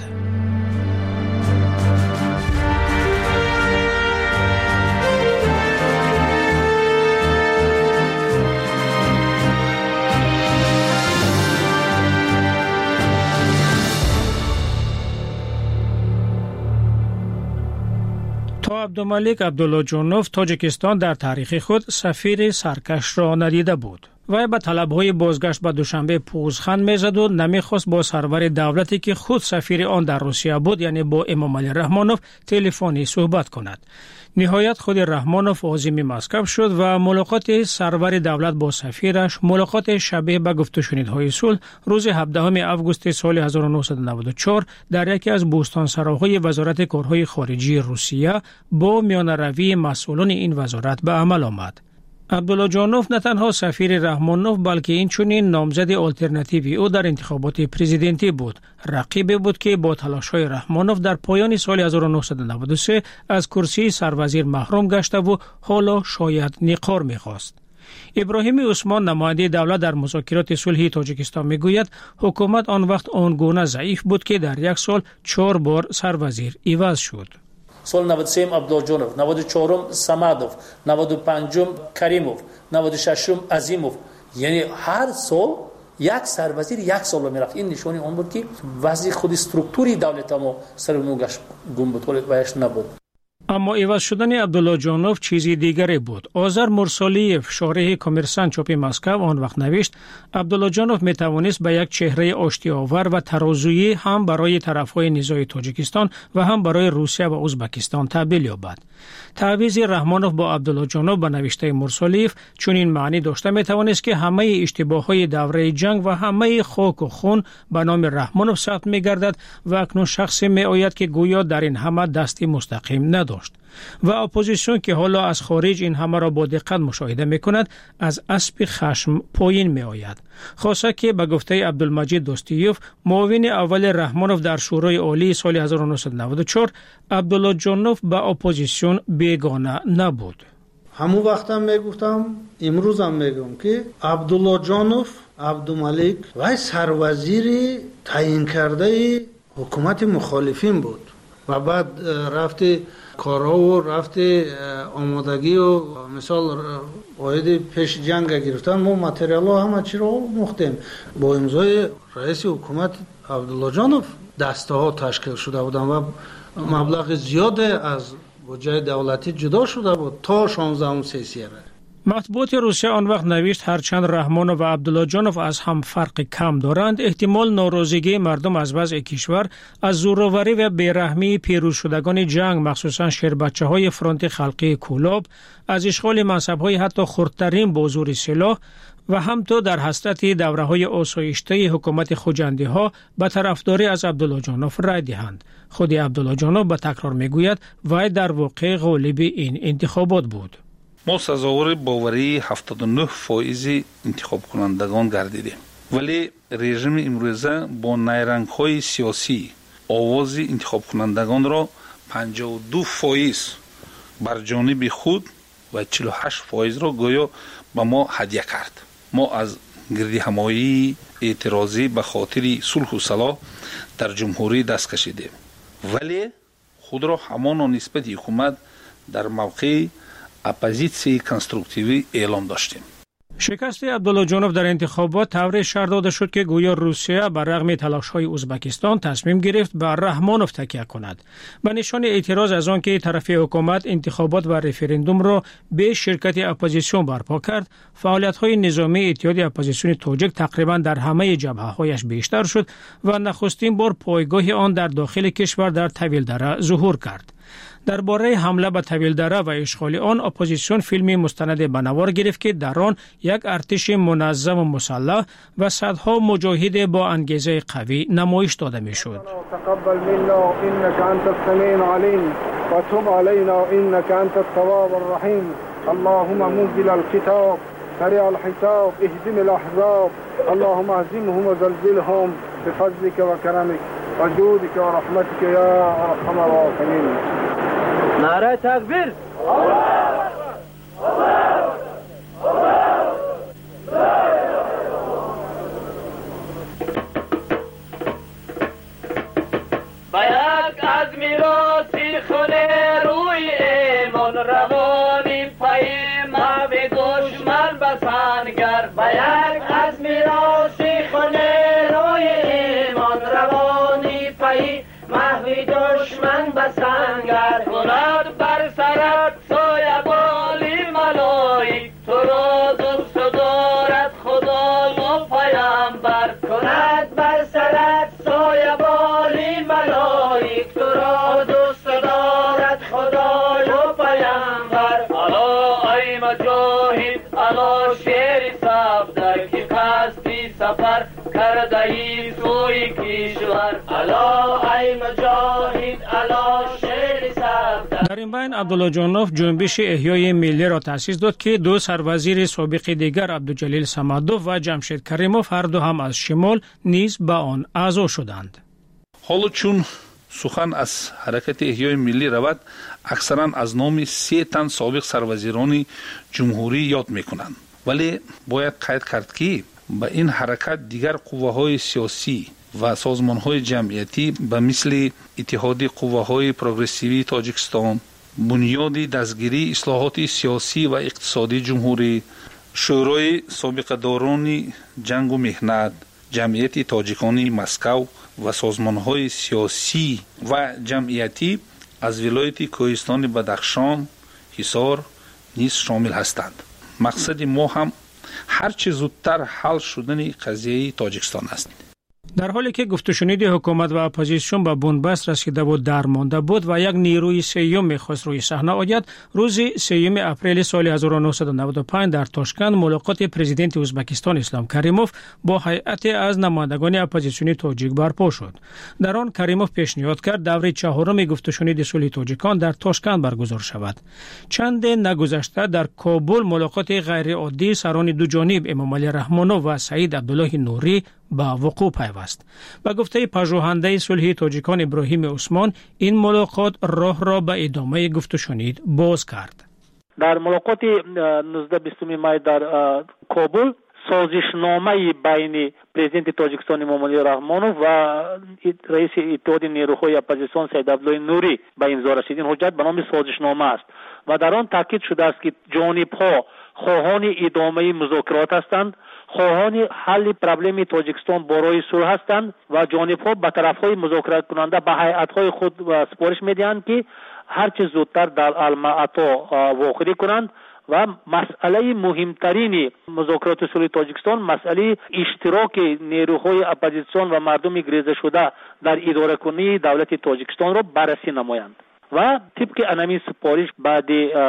تا عبدالملک عبداللهجانوف تاجیکستان در تاریخ خود سفیر سرکش را ندیده بود. وی به طلب‌های بازگشت به دوشنبه پوزخند می‌زد و نمی‌خواست با سرور دولتی که خود سفیر آن در روسیه بود یعنی با امام علی رحمانوف تلفنی صحبت کند. نهایت خود رحمانوف عازم مسکو شد و ملاقات سرور دولت با سفیرش ملاقات شبیه به گفت و شنیدهای صلح روز 17 آگوست سال 1994 در یکی از بوستانسراهای وزارت کارهای خارجی روسیه با میانه‌روی مسئولان این وزارت به عمل آمد. عبداللهجانوف نه تنها سفیر رحمانوف بلکه اینچنین نامزد آلترناتیوی او در انتخابات پرزیدنتی بود. رقیبی بود که با تلاش‌های رحمانوف در پایان سال 1993 از کرسی سروزیر محروم گشته و حالا شاید نقار می‌خواست. ابراهیم عثمان نماینده دولت در مذاکرات صلحی تاجیکستان میگوید حکومت آن وقت آنگونه ضعیف بود که در یک سال 4 بار سروزیر عوض شد. سال 93 عبدالجانوف، 94 سمادوف، 95 کریموف، 96 عظیموف. یعنی هر سال یک سروزیر یک سال میرفت. این نشانی اون بود که وضع خود استرکتوری دولت ما سرنوگش گم بود ویش نبود. اما عوض شدن عبداللهجانوف چیزی دیگری بود. آذر مرسالیف شارح کامرسانت چاپ مسکو آن وقت نوشت عبداللهجانوف می توانست به یک چهره آشتی‌آور و ترازویی هم برای طرف‌های نزاعی تاجیکستان و هم برای روسیه و ازبکستان تبدیل یابد. تعویض رحمانوف با عبداللهجانوف به نوشته مرسالیف چون این معنی داشته می توانست که همه اشتباه‌های دوره جنگ و همه خاک و خون به نام رحمانوف ثبت می گردد و اکنون شخصی می آید که گویا در این همه دستی مستقیم نداشت. و اپوزیسیون که حالا از خارج این همه را با دقت مشاهده می کند از اسب خشم پایین می آید. خاصه که به گفته عبدالمجید دوستیوف معاون اول رحمانوف در شورای عالی سال 1994 عبداللهجانوف به اپوزیسیون بیگانه نبود. همون وقت هم میگفتم امروز هم میگم که عبداللهجانوف عبدالملک و سروزیر تعیین کرده حکومت مخالفین بود و بعد رفته کارها و رفته آمادگی و مثال واحد پیش جنگ گرفتن ما متریال ها همه چی رو مختیم با امضای رئیس حکومت عبداللهجانوف دسته ها تشکیل شده بودن و مبلغ زیاد از بودجه دولتی جدا شده بود تا 16 سیسیه. مطبوعات روسیه آن وقت نوشت هرچند رحمانوف و عبداللهجانوف از هم فرق کم دارند احتمال ناراضگی مردم از وضع کشور از زورآوری و بیرحمی پیروز شدگان جنگ مخصوصا شیربچه‌های فرانت خلقی کولاب از اشغال منصب‌های حتی خردترین با زور سلاح و همطور در حسرت دوره‌های آسایشته حکومت خوجندی‌ها به طرفداری از عبداللهجانوف رای دهند. خود عبداللهجانوف به تکرار میگوید وی در واقع غالب این انتخابات بود. ما سزاوار باوری 79% انتخاب کنندگان گردیدیم ولی رژیم امروزه با نیرنگ‌های سیاسی آواز انتخاب کنندگان را 52% بر جانب خود و 48% را گویا به ما هدیه کرد. ما از گردی همایی اعتراضی به خاطر صلح و صلاح در جمهوری دست کشیدیم ولی خود را همان نسبت حکومت در موقع اپوزیسیون کنستروکتیوی اعلام داشتیم. شکست عبداللهجانوف در انتخابات طوری شرح داده شد که گویا روسیه بر رغم تلاش‌های ازبکستان تصمیم گرفت بر رحمانوف تکیه کند. به نشان اعتراض از آن که طرف حکومت انتخابات و رفراندوم را به شرکت اپوزیسیون برپا کرد، فعالیت‌های نظامی اتحاد اپوزیسیون تاجیک تقریبا در همه جبهه‌هایش بیشتر شد و نخستین بار پایگاه آن در داخل کشور در طویلدره ظهور کرد. درباره حمله به طویلدره و اشغال آن اپوزیسیون فیلمی مستند به نوار گرفت که در آن یک ارتش منظم و مسلح و صدها مجاهد با انگیزه قوی نمایش داده میشد. تقبل منا انك انت السميع العليم وتب علينا انك انت التواب الرحيم اللهم منزل الكتاب سريع الحساب اهزم الاحزاب اللهم اهزمهم وزلزلهم بفضلك وكرمك وجودك ورحمتك يا ارحم الراحمين. نعره تکبیر. باید از میراثی خونه روی ایمان روانی پای ما به دشمن بسنگر باید از میراثی خونه روی ایمان روانی پای ما به دشمن بسنگر گناه بر کرده ای توی کشور الا ای مجاهد الا شیر صفدر. در این بین عبدالله جانوف جنبش احیای ملی را تأسیس داد که دو سروزیر سابق دیگر عبدالجلیل صمدوف و جمشید کریموف هر دو هم از شمال نیز به آن اعضا شدند. حالا چون سخن از حرکت احیای ملی رود، اکثرا از نام 3 تن سابق سروزیران جمهوری یاد میکنند، ولی باید قید کرد که به این حرکت دیگر قوه‌های سیاسی و سازمان‌های جمعیتی به مثل اتحاد قوه‌های پروگرسیوی تاجیکستان، بنیاد دستگیری اصلاحات سیاسی و اقتصادی جمهوری، شورای سابقه‌داران جنگ و مهنت، جمعیت تاجیکانی مسکو و سازمان‌های سیاسی و جمعیتی از ولایت کوهستان بدخشان، حصار نیز شامل هستند. مقصد ما هم هرچه زودتر حل شدن قضیه تاجیکستان است. در حالی که گفت و شنید حکومت و اپوزیسیون به بنبست رسیده بود درمانده بود و یک نیروی سیوم می‌خواست روی صحنه آید، روز 3 اپریل سال 1995 در تاشکند ملاقات پرزیدنت ازبکستان اسلام کریموف با هیئت از نمایندگان اپوزیسیونی تاجیک برپا شد. در آن کریموف پیشنهاد کرد دوره 4 گفت و شنید صلح تاجیکان در تاشکند برگزار شود. چند نگذشته در کابل ملاقات غیر عادی سران دو جانب امام علی رحمانوف و سعید عبدالله نوری با وقوع پیوست. به گفته پژوهنده صلح تاجیکان ابراهیم عثمان، این ملاقات راه را به ادامه گفت و شنید باز کرد. در ملاقات 19-20 می در کابل سازشنامه بین پرزیدنت تاجیکستان امام علی رحمانوف و رئیس اتحاد نیروهای اپوزیسیون سعید عبدالله نوری به امضا رسید. این حجت به نام سازشنامه است و در آن تاکید شده است که جانب‌ها خواهان ادامه مذاکرات هستند، خواهان حل پرابلم تاجیکستان برای صلح هستند و جانب‌ها به طرف‌های مذاکرات کننده به هیئت‌های خود سپارش می‌دهند که هرچه زودتر در المعطا واقع کنند و مسئله مهمترین مذاکرات صلح تاجیکستان مسئله اشتراک نیروهای اپوزیسیون و مردم گریزه شده در اداره کنی دولت تاجیکستان را بررسی نمایند و طبق انمی سپارش بعد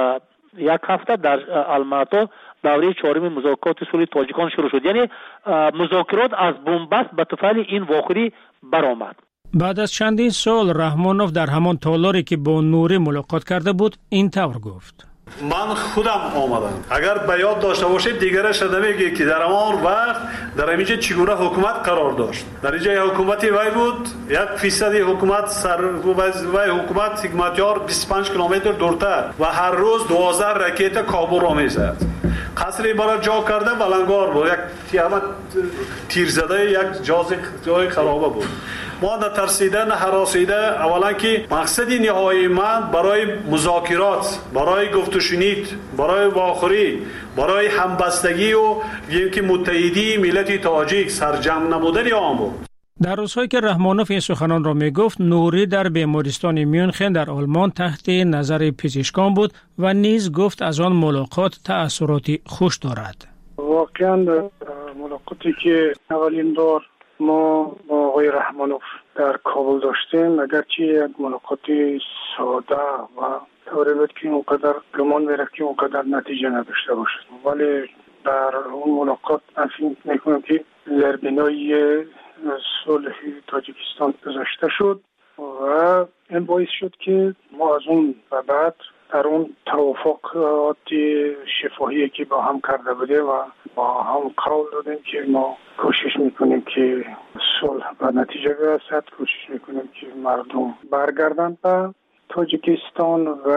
1 هفته در المعطا دوره 4 مذاکرات صلح تاجیکان شروع شد. یعنی مذاکرات از بنبست به طفل این واقعی برآمد. بعد از چندین سال رحمانوف در همان تالاری که با نوری ملاقات کرده بود این طور گفت: من خودم آمدم. اگر به یاد داشته باشید دیگرش نمیگه که در همان وقت در اینجا چگونه حکومت قرار داشت. در اینجا حکومت وی بود، 1% حکومت سر وی حکومت حکمتیار 25 کیلومتر دورتر و هر روز 12 راکت کابل را میزد. قصری برای جا کرده بلنگار بود، یک تیر زده، یک جای خرابه بود. ما نه ترسیده نه هراسیده، اولا که مقصد نهایی من برای مذاکرات، برای گفت و شنید، برای واخوری، برای همبستگی و اینکه متحدی ملت تاجیک سرجم نمودن آن بود. در روزهایی که رحمانوف این سخنان را می گفت، نوری در بیمارستان میونخن در آلمان تحت نظر پزشکان بود و نیز گفت از آن ملاقات تأثیراتی خوش دارد. واقعا ملاقاتی که اولین بار ما با آقای رحمانوف در کابل داشتیم، اگرچه یک ملاقات ساده و طوری بود که اونقدر گمان میرفت که اونقدر نتیجه نداشته باشد، ولی در اون ملاقات من فکر میکنم که زربینای صلح تاجیکستان گذاشته شد و این باعث شد که ما از اون و بعد در اون توافقات شفاهی که با هم کرده بوده و با هم قول دادیم که ما کوشش میکنیم که صلح و نتیجه برسد، کوشش میکنیم که مردم برگردن به تاجیکستان و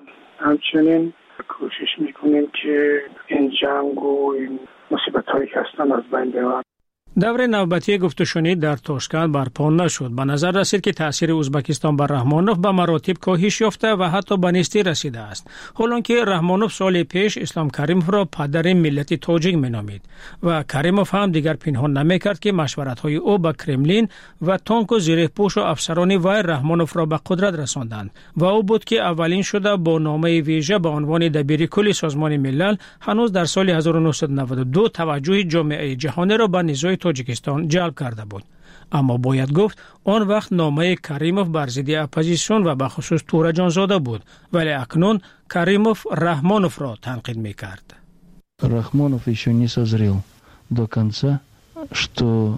همچنین کوشش میکنیم که این جنگ و این مصیبت هایی که هستن از بین ببرن. دور نوبتی گفت و شنید در تاشکند برپا نشد. به نظر رسید که تاثیر ازبکستان بر رحمانوف به مراتب کاهش یافته و حتی به نیستی رسیده است. حالانکه رحمانوف سال پیش اسلام کریموف را پدر ملت تاجیک مینامید و کریموف هم دیگر پنهان نمیکرد که مشورت‌های او با کرملین و تانک و زیرپوش و افسران وی رحمانوف را به قدرت رساندند و او بود که اولین شده با نامه ویژه به عنوان دبیر کل سازمان ملل هنوز در سال 1992 توجه جامعه جهانی را به نزاع تاجیکستان جلب کرده بود. اما باید گفت آن وقت نامه کریموف بر ضد اپوزیسیون و به خصوص تورجان زاده بود، ولی اکنون کریموف رحمانوف را تنقید میکرد. Рахмонов еще не созрел до конца, что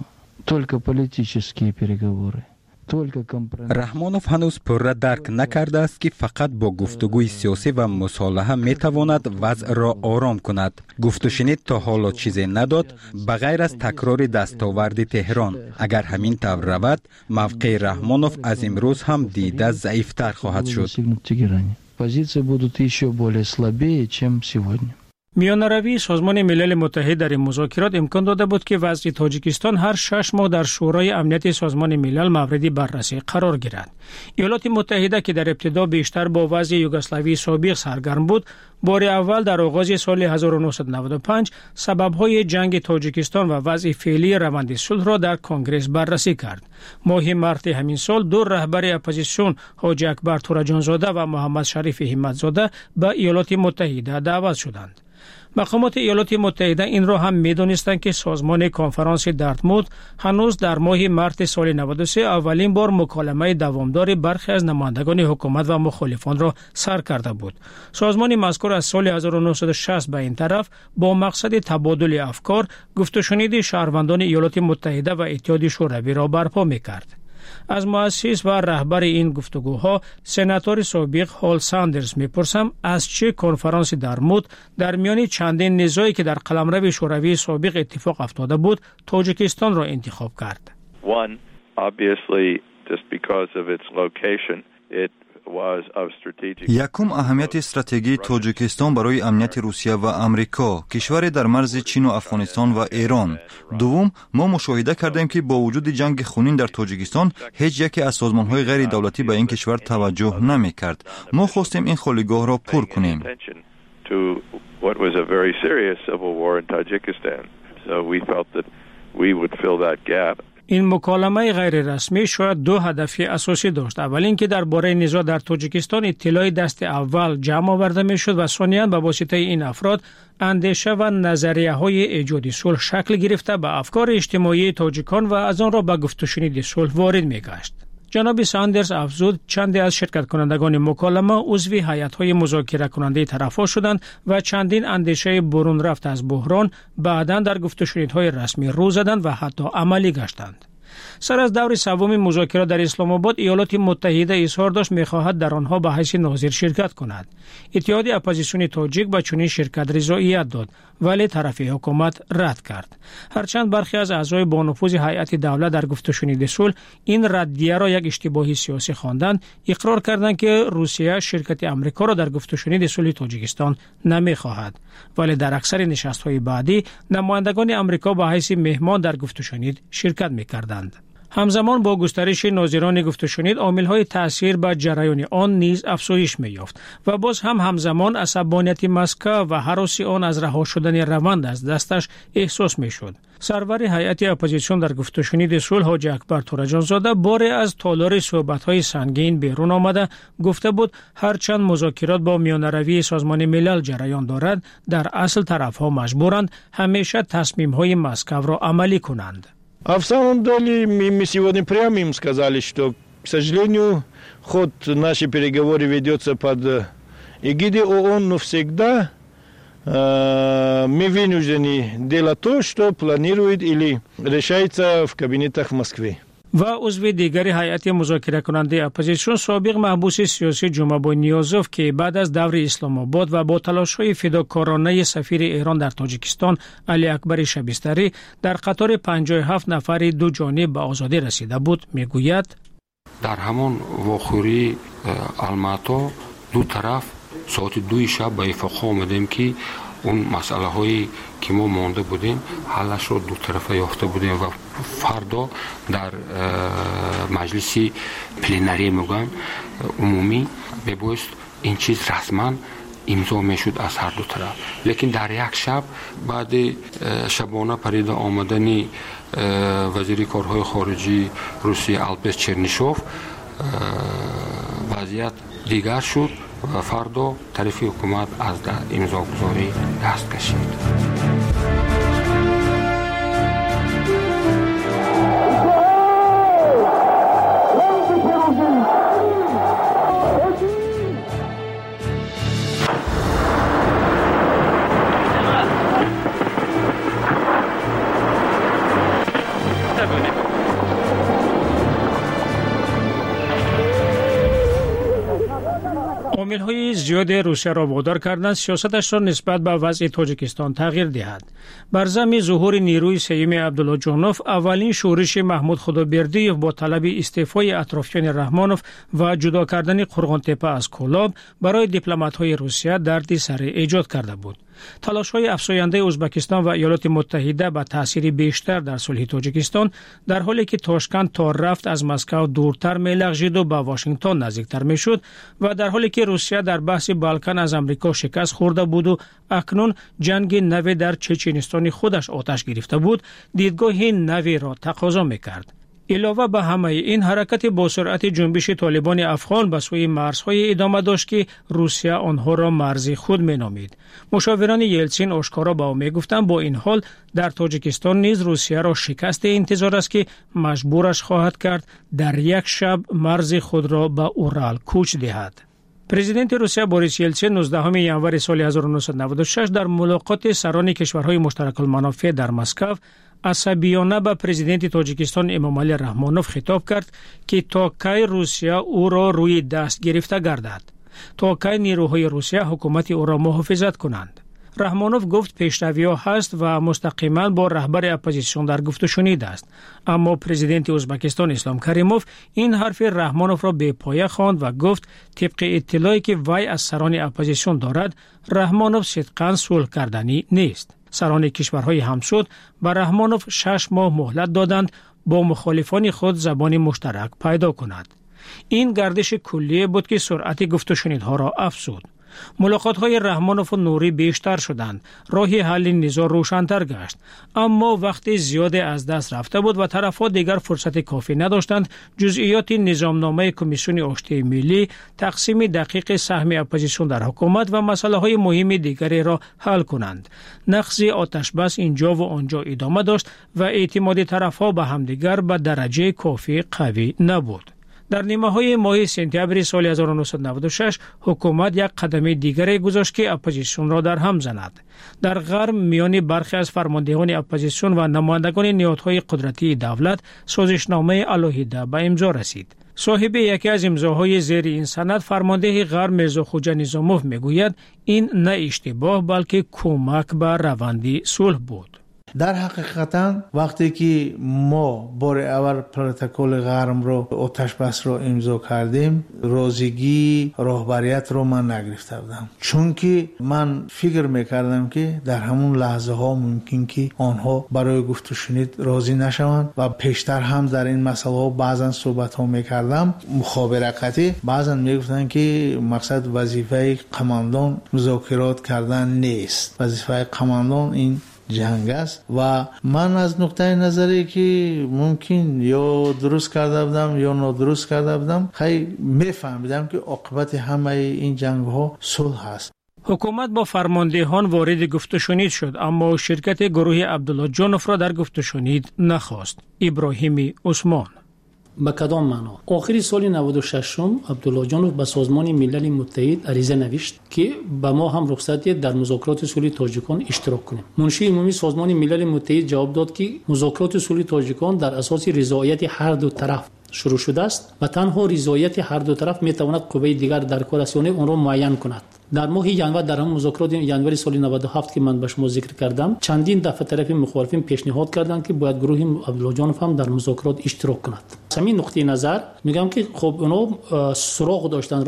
только политические переговоры. رحمانوف هنوز پرره درک نکرده است که فقط با گفتگوی سیاسی و مصالحه میتواند وضع را آرام کند. گفت و شنید تا حالا چیزی نداد بغیر از تکرار دستاورد تهران. اگر همین طور رود موقع رحمانوف از امروز هم دیده ضعیفتر خواهد شد. Позиции будут еще более слабее, чем сегодня. میانروی سازمان ملل متحد در این مذاکرات امکان داده بود که وضع تاجیکستان هر 6 ماه در شورای امنیت سازمان ملل مورد بررسی قرار گیرد. ایالات متحده که در ابتدا بیشتر با وضع یوگسلاوی سابق سرگرم بود، بار اول در آغاز سال 1995 سبب‌های جنگ تاجیکستان و وضع فعلی روند صلح را در کنگره بررسی کرد. ماه مارس همین سال دو رهبر اپوزیسیون حاجی اکبر تورجانزاده و محمد شریف همتزاده به ایالات متحده دعوت شدند. مقامات ایالات متحده این را هم می‌دانستند که سازمان کنفرانس دارتموت هنوز در ماه مارس سال 93 اولین بار مکالمه دوامدار برخی از نمایندگان حکومت و مخالفان را سر کرده بود. سازمان مذکور از سال 1960 به این طرف با مقصد تبادل افکار، گفت و شنید شهروندان ایالات متحده و اتحاد شوروی را برپا می‌کرد. از مؤسس و رهبر این گفتگوها سناتور سابق هال ساندرز میپرسم از چه کنفرانس دارتموت در میان چندین نزاعی که در قلمرو شوروی سابق اتفاق افتاده بود تاجیکستان را انتخاب کرد. One, obviously, just because of its location, it یکم اهمیت استراتژی تاجیکستان برای امنیت روسیه و امریکا، کشور در مرز چین و افغانستان و ایران. دوم، ما مشاهده کردیم که با وجود جنگ خونین در تاجیکستان هیچ یکی از سازمان‌های غیر دولتی به این کشور توجه نمی‌کرد. ما خواستیم این خالیگاه را پر کنیم. این مکالمه غیر رسمی شاید دو هدف اساسی داشت. اول اینکه درباره نزاع در تاجیکستان اطلاع دست اول جمع آورده میشد و ثانیاً به واسطه این افراد اندیشه و نظریه‌های ایجاد صلح شکل گرفته به افکار اجتماعی تاجیکان و از آن را به گفت و شنید صلح وارد می‌گشت. جناب ساندرز افزود چندی از شرکت کنندگان مکالمه عضو هیئت‌های مذاکره کننده طرف‌ها شدند و چندین اندیشه برون رفت از بحران بعداً در گفت و شنیدهای رسمی رو زدند و حتی عملی گشتند. سر از دور سوم مذاکرات در اسلام آباد ایالات متحده اظهار داشت می‌خواهد در آنها به حیث ناظر شرکت کند. اتحاد اپوزیسیون تاجیک به چنین شرکت رضایت داد ولی طرف حکومت رد کرد. هرچند برخی از اعضای با نفوذ هیئت دولت در گفت و شنید صلح این ردیه را یک اشتباه سیاسی خواندند، اقرار کردند که روسیه شرکت آمریکا را در گفت و شنید صلح تاجیکستان نمی‌خواهد. ولی در اکثر نشست‌های بعدی نمایندگان آمریکا به حیث مهمان در گفت و شنید شرکت می‌کردند. همزمان با گسترش ناظران گفت و شنید عامل‌های تأثیر بر جریان آن نیز افزایش می‌یافت و باز هم همزمان عصبانیت مسکو و هراس آن از رها شدن روند از دستش احساس می‌شد. سرور هیئت اپوزیسیون در گفت و شنید صلح حاجی اکبر تورجانزاده باری از تالار صحبت‌های سنگین بیرون آمده گفته بود هرچند مذاکرات با میانروی سازمان ملل جریان دارد در اصل طرف‌ها مجبورند همیشه تصمیم‌های مسکو را عملی کنند. А в самом деле мы сегодня прямо им сказали, что, к сожалению, ход нашей переговоры ведется под эгидой ООН, но всегда мы вынуждены делать то, что планирует или решается в кабинетах в Москве. و عضو دیگری هیئت مذاکره کننده اپوزیسیون سابق محبوس سیاسی جمعه نیازوف که بعد از دور اسلام آباد و با تلاش‌های فداکارانه سفیر ایران در تاجیکستان علی اکبر شبستری در قطار 57 نفر دو جانب به آزادی رسیده بود میگوید در همان واخوری الماتا دو طرف ساعت 2 شب به اتفاق آمدیم که اون مسئله هایی که ما مانده بودیم حلش رو دو طرفه یافته بودیم و فردا در مجلس پلنری میگن عمومی ببایست این چیز رسما امضا میشد از هر دو طرف. لیکن در یک شب بعد شبانه پرید آمدن وزیر کارهای خارجی روسیه البرت چرنیشوف وضعیت دیگر شد و فردا طرف حکومت از امضاگذاری دست کشید. ببینید عوامل‌های زیاد روسیه را وادار کردند سیاستش را نسبت به وضع تاجیکستان تغییر دهد. بر ضمن ظهور نیروی سیوم عبدالله جانوف، اولین شورش محمود خدابردیев با طلب استعفای اطرافیان رحمانوف و جدا کردن قرغان‌تپه از کولاب برای دیپلمات‌های روسیه دردی سر ایجاد کرده بود. تلاش‌های افزاینده ازبکستان و ایالات متحده به تأثیر بیشتر در صلح تاجیکستان در حالی که تاشکند تا رفت از مسکو دورتر می‌لغزید و به واشنگتن نزدیکتر می‌شد و در حالی که روسیه در بحث بالکان از آمریکا شکست خورده بود و اکنون جنگ نوی در چچنستان خودش آتش گرفته بود، دیدگاه نوی را تقاضا می‌کرد. علاوه به همه این حرکت با سرعت جنبش طالبان افغان به سوی مرزهای ادامه داشت که روسیه آنها را مرز خود مینامید. مشاوران یلتسین آشکارا به او میگفتند با این حال در تاجیکستان نیز روسیه را شکست انتظار است که مجبورش خواهد کرد در یک شب مرز خود را به اورال کوچ دهد. پرزیدنت روسیه بوریس یلتسین 19 ژانویه سال 1996 در ملاقات سران کشورهای مشترک المنافع در مسکو عصبیانه به پرزیدنت تاجیکستان امامعلی رحمانوف خطاب کرد که تا کی روسیه او را روی دست گرفته گردد، تا کی نیروهای روسیه حکومت او را محافظت کنند. رحمانوف گفت پیشروی‌ها هست و مستقیما با رهبر اپوزیسیون در گفت و شنید است، اما پرزیدنت ازبکستان اسلام کریموف این حرف رحمانوف را بی‌پایه خواند و گفت طبق اطلاعی که وی از سران اپوزیسیون دارد رحمانوف صدقاً صلح کردنی نیست. سران کشورهای همسود به رحمانوف 6 ماه مهلت دادند با مخالفان خود زبان مشترک پیدا کند. این گردش کلیه بود که سرعت گفت و شنیدها را افزود. ملاقات‌های رحمانوف و نوری بیشتر شدند، راه حل نزاع روشن‌تر گشت، اما وقت زیاد از دست رفته بود و طرف‌ها دیگر فرصت کافی نداشتند جزئیات نظامنامه کمیسیون آشتی ملی، تقسیم دقیق سهم اپوزیسیون در حکومت و مسائل مهم دیگری را حل کنند. نقض آتشبس اینجا و آنجا ادامه داشت و اعتماد طرف‌ها به همدیگر به درجه کافی قوی نبود. در نیمه‌های ماه سپتامبر سال 1996 حکومت یک قدم دیگری گذاشت که اپوزیسیون را در هم زند. در غرب میان برخی از فرماندهان اپوزیسیون و نمایندگان نهادهای قدرتی دولت سازشنامه علیحده به امضا رسید. صاحب یکی از امضاهای زیر این سند فرمانده غرب میرزا خوجا نظاموف میگوید این نه اشتباه بلکه کمک به روند صلح بود. در حقیقتا وقتی که ما بار اول پروتکل غرم رو آتش بس رو امضا کردیم روزگی راهبریت رو من نگرفته بودم، چون که من فکر میکردم که در همون لحظه ها ممکن که آنها برای گفت و شنید راضی نشوند و پیشتر هم در این مسئله ها بعضا صحبت ها میکردم مخابراتی، بعضا میگفتن که مقصد وظیفه قماندان مذاکرات کردن نیست، وظیفه قماندان این جنگ است و من از نقطه نظری که ممکن یا درست کرده بودم یا نادرست کرده بودم خیلی میفهمیدم که عاقبت همه این جنگ ها صلح است. حکومت با فرماندهان وارد گفت و شنید شد، اما شرکت گروه عبدالله جانوف را در گفت و شنید نخواست. ابراهیم عثمان: به کدام معنا؟ آخر سال 96 عبدالله جانوف به سازمان ملل متحد عریضه نوشت که به ما هم رخصت در مذاکرات صلح تاجیکستان اشتراک کنیم. منشی عمومی سازمان ملل متحد جواب داد که مذاکرات صلح تاجیکستان در اساس رضایت هر دو طرف شروع شده است و تنها رضایت هر دو طرف می تواند قوه دیگر در کاررسانی آن را معین کند. در ماه ژانویه در هم مذاکرات ژانویه سال 97 که من به شما ذکر کردم چندین دفعه طرف مخالفین پیشنهاد کردند که باید گروه عبدالله جانوف هم در مذاکرات اشتراک کند. همین نقطه نظر میگم که خب اونا سراغ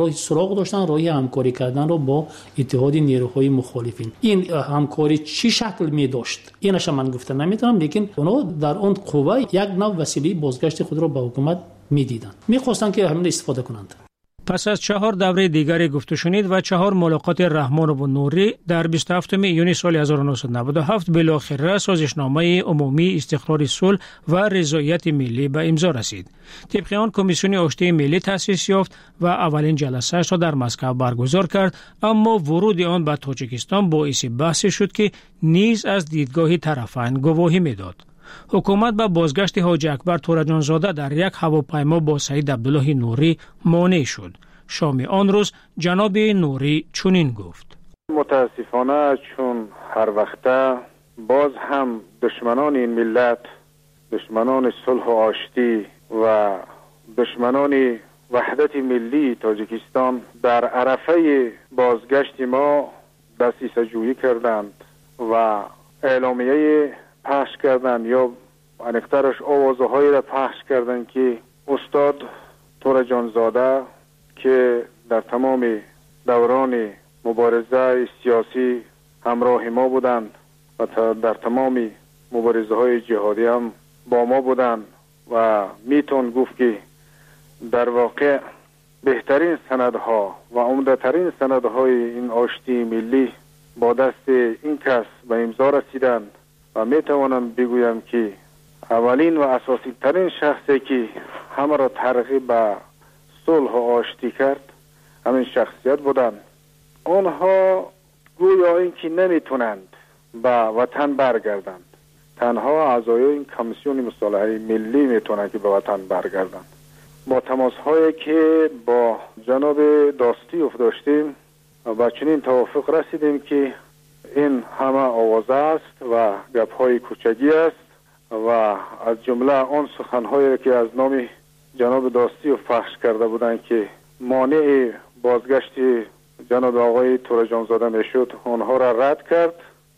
داشتن راه همکاری کردن رو با اتحاد نیروهای مخالفین. این همکاری چی شکل می داشت اینش من گفتن نمیتونم، لیکن اونا در اون قوه یک نوع وسیله بازگشت خود را به حکومت میدیدند، میخواستن که همین استفاده کنند. پس از 4 دوره دیگری گفت و شنید و 4 ملاقات رحمانوف و نوری در 27 ایون سال 1997 بالاخره سازشنامه عمومی استقرار صلح و رضایت ملی به امضا رسید. طبق آن کمیسیون آشتی ملی تأسیس یافت و اولین جلسه‌اش را در مسکو برگزار کرد، اما ورود آن به تاجیکستان باعث بحث شد که نیز از دیدگاه طرفین گواهی میداد. حکومت به بازگشت حاجی اکبر تورجان زاده در یک هواپیما با سید عبدالله نوری مانع شد. شام آن روز جناب نوری چنین گفت: متاسفانه چون هر وقته باز هم دشمنان این ملت، دشمنان صلح و آشتی و دشمنان وحدت ملی تاجیکستان در عرفه بازگشت ما دسیسه جویی کردند و اعلامیه پخش کردند یا انکترش آوازهایی را پخش کردند که استاد تور جانزاده که در تمام دوران مبارزه سیاسی همراه ما بودند و در تمام مبارزه های جهادی هم با ما بودند و میتون گفت که در واقع بهترین سندها و عمده‌ترین سندهای این آشتی ملی با دست این کس به امضا رسیدند و میتوانم بگویم که اولین و اساسی ترین شخصی که همه را ترغیب به صلح و آشتی کرد همین شخصیت بودند. آنها گویا اینکه نمیتونند به وطن برگردند، تنها اعضای این کمیسیون مصالحه ملی میتونند که به وطن برگردند. با تماس هایی که با جناب داستیوف داشتیم و چنین توافق رسیدیم که این همه آوازه است و گپ های کوچگی است و از جمله آن سخن هایی که از نام جناب داستیوف پخش کرده بودند که مانع بازگشت جناب آقای تور جانزاده میشد آنها را رد کرد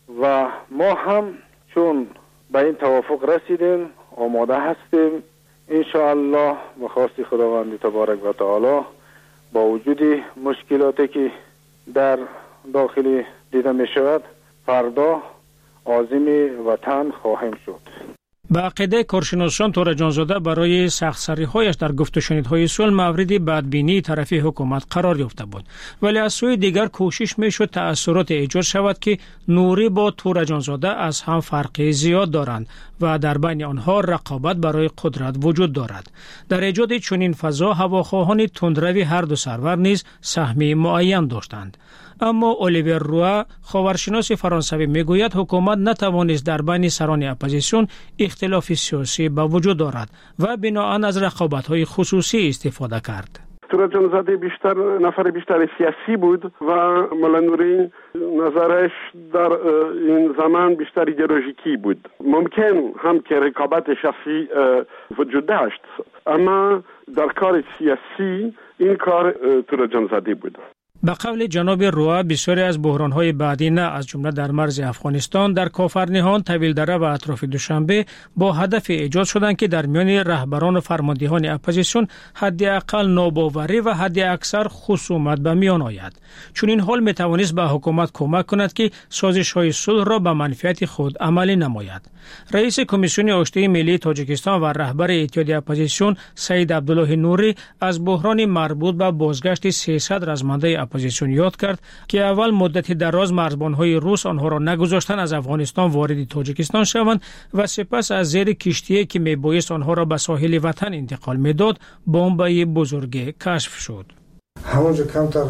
و ما هم چون به این توافق رسیدیم آماده هستیم انشاءالله به خواست خداوند تبارک و تعالی با وجود مشکلاتی که در داخل دیده می شود فردا عازم وطن خواهیم شد. به عقیده کارشناسان تور جانزاده برای سخت‌سری‌هایش در گفت و شنیدهای صلح مورد بدبینی طرفی حکومت قرار یافته بود، ولی از سوی دیگر کوشش میشد تأثیرات ایجاد شود که نوری با تور جانزاده از هم فرقی زیاد دارند و در بین آنها رقابت برای قدرت وجود دارد. در ایجاد چنین فضا هواخواهان تندروی هر دو سرور نیز سهمی معین داشتند. اما الیور روا خاورشناس فرانسوی میگوید حکومت نتوانست در بین سران اپوزیسیون اختلاف سیاسی به وجود دارد و بناهن از رقابت‌های خصوصی استفاده کرد. تور جانزاده نفر بیشتر سیاسی بود و مولا نوری نظرش در این زمان بیشتر ایدئولوژیکی بود. ممکن هم که رقابت شخصی وجود داشت، اما در کار سیاسی این کار تور جانزاده بود. به قول جناب روا بسیاری از بحران‌های بعدی نه از جمله در مرز افغانستان، در کافرنهان، طویلدره و اطراف دوشنبه با هدف ایجاد شدند که در میان رهبران و فرماندهان اپوزیسیون حداقل ناباوری و حداکثر خصومت به میان آید. چون این حال میتوانست به حکومت کمک کند که سازش‌های صلح را به منفعت خود عملی نماید. رئیس کمیسیون آشتی ملی تاجیکستان و رهبر اتحاد اپوزیسیون سید عبدالله نوری از بحران مربوط به بازگشت 300 رزمنده اپوزیسیون یاد کرد که اول مدت دراز مرزبان‌های روس آنها را نگذاشتن از افغانستان وارد تاجیکستان شوند و سپس از زیر کشتی که میبایست آنها را به ساحل وطن انتقال میداد بمب بزرگ کشف شد. همونجا کمتر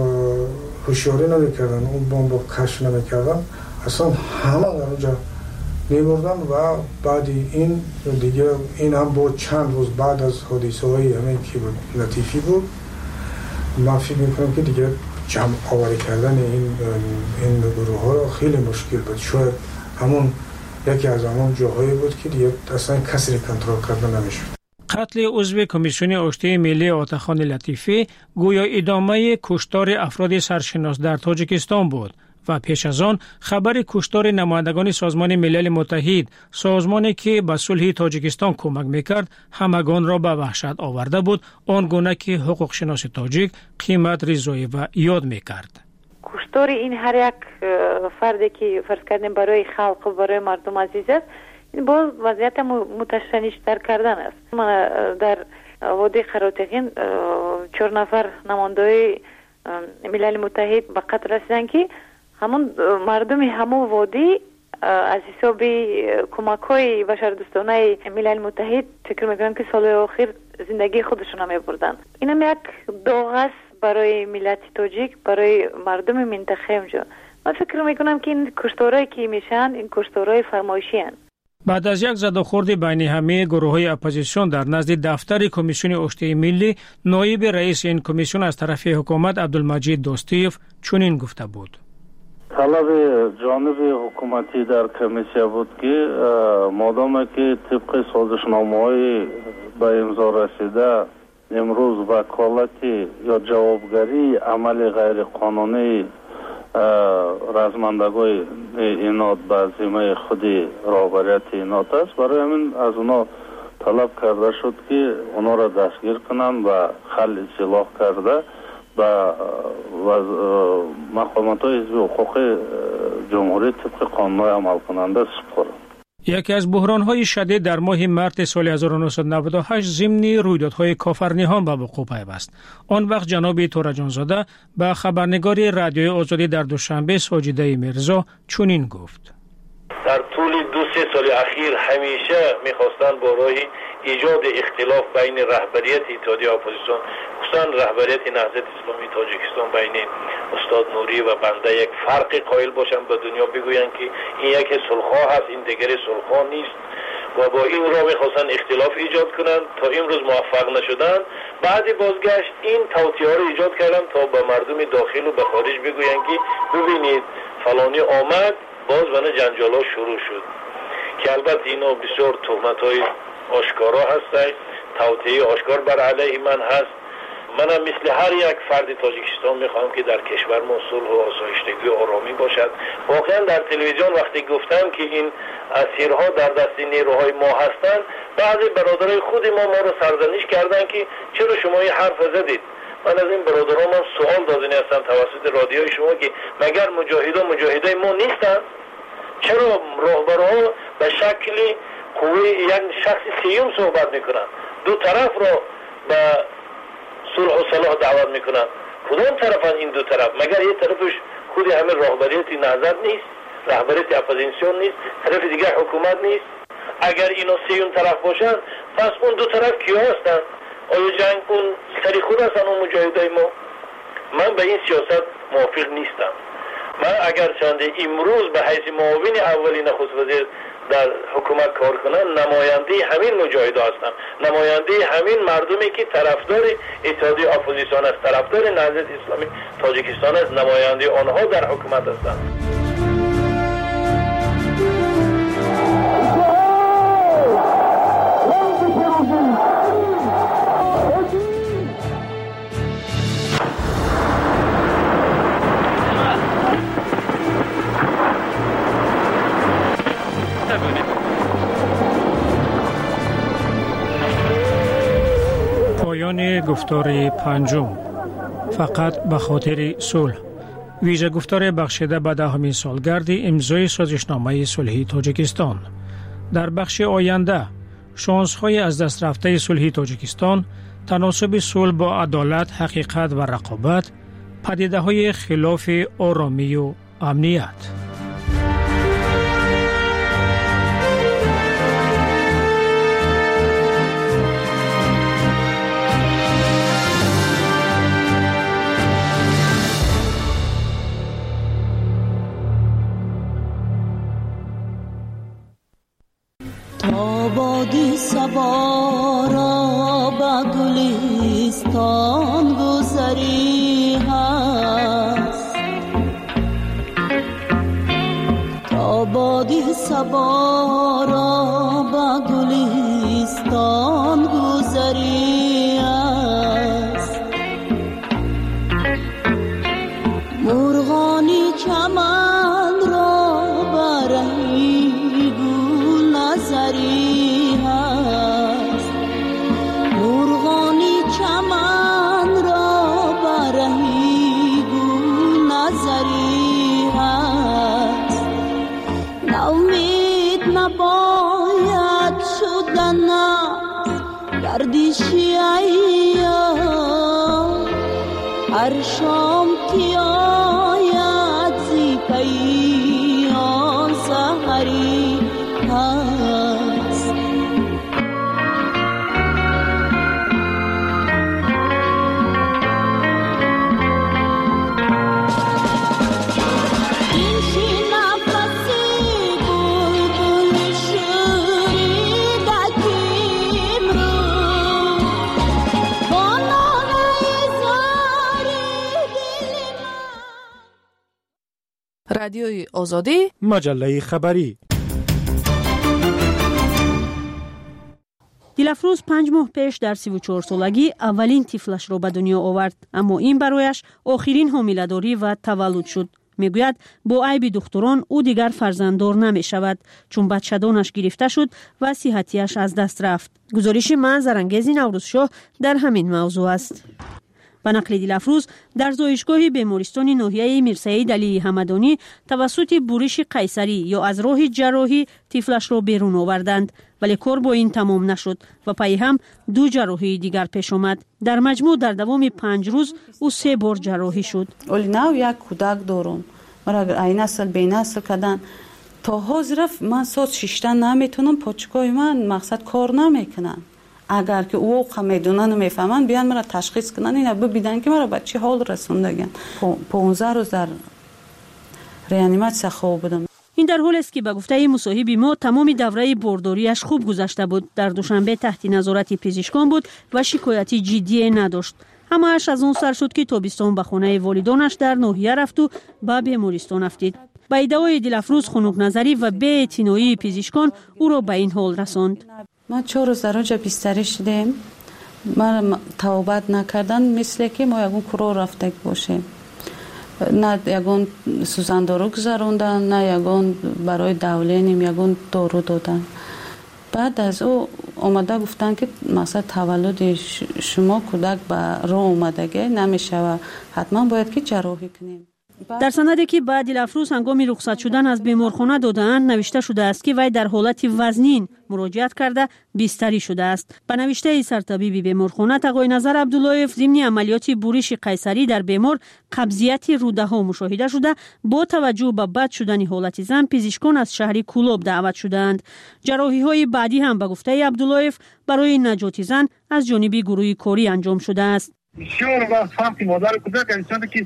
هوشیاری نمیکردن، اون بمب کشف نمیکردن، اصلا همه در اونجا میبردن و بعد این دیگه این هم بود چند روز بعد از حادثه های همین که بود لطیفی بود. من فکر میکنم که دیگه جمع آوری کردن این گروه ها خیلی مشکل بود. شاید همون یکی از همون جاهایی بود که دیگه اصلا کسی کنترل کردن نمیشد. قتل عضو کمیسیون آشتی ملی عطاخان لطیفی گویا ادامه کشتار افراد سرشناس در تاجیکستان بود و پیش از آن خبر کشتار نمایندگان سازمان ملل متحد، سازمانی که به صلح تاجیکستان کمک میکرد، همگان را به وحشت آورده بود، آنگونه که حقوق شناس تاجیک قیمت رضایی و یاد میکرد. کشتار این هر یک فردی که فرض کردیم برای خلق و برای مردم عزیز است، این باز وضعیت متشنج‌تر کردن است. من در وادی قراتقین 4 نفر نماینده‌های ملل متحد به قتل رسیدن که همون مردم همون وادی از حساب کمک‌های بشردوستانه ملل متحد فکر می‌کنم که سال آخر زندگی خودشون می بردن. اینم یک داغ است برای ملت تاجیک، برای مردم منطقه اونجا. من فکر می‌کنم که این کشتارهایی که میشن این کشتارهای فرمایشی هستند. بعد از یک زدوخورد بین همه گروه‌های اپوزیسیون در نزد دفتر کمیسیون آشتی ملی، نایب رئیس این کمیسیون از طرف حکومت عبدالمجید داستیوف چنین گفته بود: طلب جانب حکومتی در کمیسیون بود که مادام که طبق سازشنامه‌های به امضا رسیده امروز وکالتی یا جوابگری عمل غیر قانونی رزمندگان اینات به ذمه خودی راهبریت اینات است. برای همین از اونا طلب کرده شد که اونا را دستگیر کنند و خل اصلاح کرده به مقامات حزب حقوق جمهوری طبق قانون عمل کننده سپرد. یکی از بحران‌های شدید در ماه مارس سال 1998 ضمن رویدادهای کافرنیان به وقوع پیوست. آن وقت جناب تورجانزاده به خبرنگار رادیوی آزادی در دوشنبه ساجده میرزا چنین گفت: در طول 2-3 سال اخیر همیشه می‌خواستند با راه ایجاد اختلاف بین رهبریت اتحادیه اپوزیسیون خصوصا رهبریت نهضت اسلامی تاجیکستان بین استاد نوری و بنده یک فرق قائل باشند، به دنیا بگویند که این یک صلح‌خواه است، این دیگری صلح‌خواه نیست و با این راه می‌خواستند اختلاف ایجاد کنند. تا امروز موفق نشدند. بعد بازگشت این توطئه‌ها را ایجاد کردند تا به مردم داخل و به خارج بگویند که ببینید فلانی آمد، باز بنا جنجال‌ها شروع شد که البته اینا بسیار تهمت‌های آشکارا هست، توطئه آشکار بر علیه من هست. منم مثل هر یک فرد تاجیکستان میخوام که در کشور ما صلح و آسایشتگی و آرامی باشد. واقعا در تلویزیون وقتی گفتم که این اسیرها در دست نیروهای ما هستند، بعضی برادرای خود ما رو سرزنش کردند که چرا شما این حرف زدید. من از این برادرام هم سوال دادنی هستم توسط رادیوی شما که مگر مجاهدای ما نیستن؟ چرا راهبرها به شکل قوه یک شخص سیوم صحبت میکنن، دو طرف را به صلح و صلاح دعوت میکنن؟ کدام طرفن این دو طرف؟ مگر یک طرفش خود همه راهبریت نهضت نیست، رهبریت اپوزیسیون نیست، طرف دیگر حکومت نیست؟ اگر اینا سیوم طرف باشن پس اون دو طرف کیا هستن؟ آیا جنگ اون سری خود هستن اون مجاهدای ما؟ من به این سیاست موافق نیستم. من اگر چنده امروز به حیث معاون اولین نخست وزیر در حکومت کار کنن، نماینده همین مجاهدا هستم، نماینده همین مردمی که طرفدار اتحادیه اپوزیسیون است، طرفدار نهضت اسلامی تاجیکستان است، نماینده آنها در حکومت هستند. پایان گفتار پنجم، فقط به خاطر صلح، ویژه گفتار بخشیده به 10مین سالگرد امضای سازشنامه صلحی تاجیکستان. در بخش آینده شانس‌های از دست رفته صلحی تاجیکستان، تناسب صلح با عدالت، حقیقت و رقابت، پدیده‌های خلاف آرامی و امنیت. بادی صبا را به گلستان گذری هست، تا بادی صبا را به گلستان گذری هست، مرغانی چمن را برهی گل نظری گردشی ایام هر شام که آید زی پیان سحری هست. رادیوی آزادی، مجله خبری. دیلافروز 5 ماه پیش در 34 سالگی اولین طفلش را به دنیا آورد، اما این برایش آخرین حامله‌داری و تولد شد. میگوید با عیب دختران او دیگر فرزنددار نمی شود چون بچه‌دانش گرفته شد و صحتیش از دست رفت. گزارش منظرانگیز نوروزشاه در همین موضوع است. به نقل دیلافروز در زایشگاه بیمارستان ناحیه میرسعید علی حمدانی توسط بورش قیصری یا از راه جراحی طفلش را بیرون آوردند، ولی کار با این تمام نشد و پای هم 2 جراحی دیگر پیش آمد. در مجموع در دوام 5 روز او 3 بار جراحی شد. اولی ناو یک کودک دارم، مرا اگر این نسل به نسل کردن تا حاضر من ساعت 6 نمیتونم، پاچکای من مقصد کار نمیکنن. اگر که او میدونن و میفهمن بیان مرا تشخیص کنن، اینا ببینن که مرا به چه حال رسوندگن. 15 روز در ریانیماسیون خواب بودم. این در حالی است که به گفته مصاحب ما تمام دوره بارداریش خوب گذشته بود. در دوشنبه تحت نظارت پزشکان بود و شکایتی جدی نداشت. همه‌اش از اون سر شد که تابستان به خانه والدانش در ناحیه رفت و به بیمارستان افتید. با ادعای دیلافروز خنک نظری و بی‌اعتنایی پزشکان او را به این حال رساند. ما 4 روز در اونجا بستری شدیم. ما توبت نکردن مثل که ما یگون کرو رفته باشیم. نه یگون سوزندارو گذاروندن، نه یگون برای دولینیم یگون دارو دادن. بعد از او آمده گفتن که مثلا تولد شما کودک به راه اومدگی نمیشه و حتما باید که جراحی کنیم. در سندی که بعد دیلافروز هنگام رخصت شدن از بیمارخانه دادند نوشته شده است که وی در حالت وزنین مراجعت کرده بستری شده است. به نوشته سرطبیب بیمارخانه تقای نظر عبداللهیف ضمن عملیات بورش قیصری در بیمار قبضیت روده ها مشاهده شده. با توجه به بد شدن حالت زن پزشکان از شهر کولوب دعوت شدند. جراحی های بعدی هم به گفته عبداللهیف برای نجات زن از جانب گروه کاری انجام شده است. بسیار وقت مادر کودک انسان که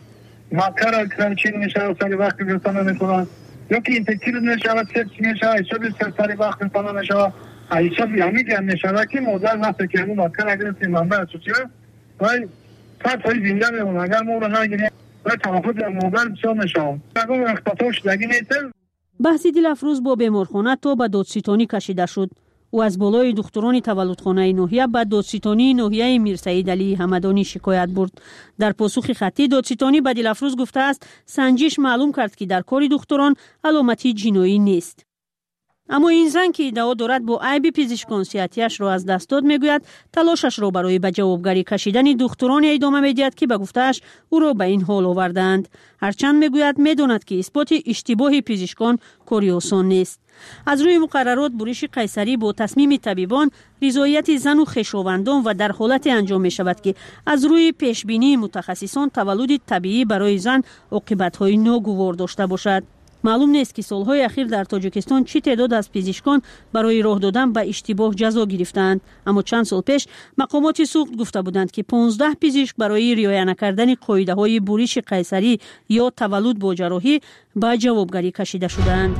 مکر کرمچین میشه سری وقت گرفتن میکنن یا که اینفکتیو میشه و سپس میشه ایشا سری وقت گرفتن میشه ایشا همیگه میشه که مادر نفت که همون مکر اگر منبع سوچیه وای فرد زنده میمونه اگر ما رو نگیریم و توافد مادر بسیار میشه اگر اختطاع شدگی نیست. بحث دیلافروز با بیمارخانه تا به دادستانی کشیده شد. او از بالای دختران تولدخانه ناحیه به دادستانی ناحیه میرسعید علی حمدانی شکایت برد. در پاسخ خطی دادستانی به دیلافروز گفته است سنجش معلوم کرد که در کار دختران علامتی جنایی نیست. اما این زن که ادعا دارد با عیب پزشکان صحتیش را از دست داد میگوید تلاشش را برای به جوابگری کشیدن دختران ادامه میدهد که به گفتهش او را به این حال آوردند. هرچند میگوید میداند که اثبات اشتباه پزشکان کاری آسان نیست. از روی مقررات بورش قیصری با تصمیم طبیبان رضایت زن و خویشاوندان و در حالت انجام می شود که از روی پیشبینی متخصصان تولد طبیعی برای زن عاقبت‌های ناگوار داشته باشد. معلوم نیست که سالهای اخیر در تاجیکستان چه تعداد از پزشکان برای راه دادن به اشتباه جزا گرفتند، اما چند سال پیش مقامات سوخت گفته بودند که 15 پزشک برای رعایت نکردن قاعده‌های بورش قیصری یا تولد با جراحی به جوابگری کشیده شدند.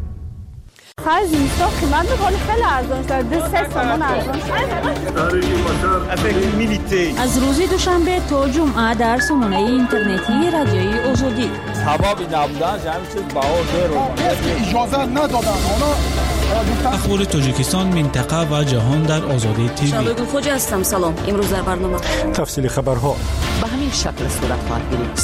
خرج اینستا قیمت میکنه خیلی ارزان شده 3 تومان ارزان شده. از روز دوشنبه تا جمعه در سامانه اینترنتی رادیوی آزادی تمام نبودن همین چیز بهار رو اجازه ندادن اخبار تاجیکستان منطقه و جهان در آزادی تیوی. شباب خوج هستم. سلام. امروز در برنامه تفصیل خبرها به همین شکل صورت خواهد گرفت.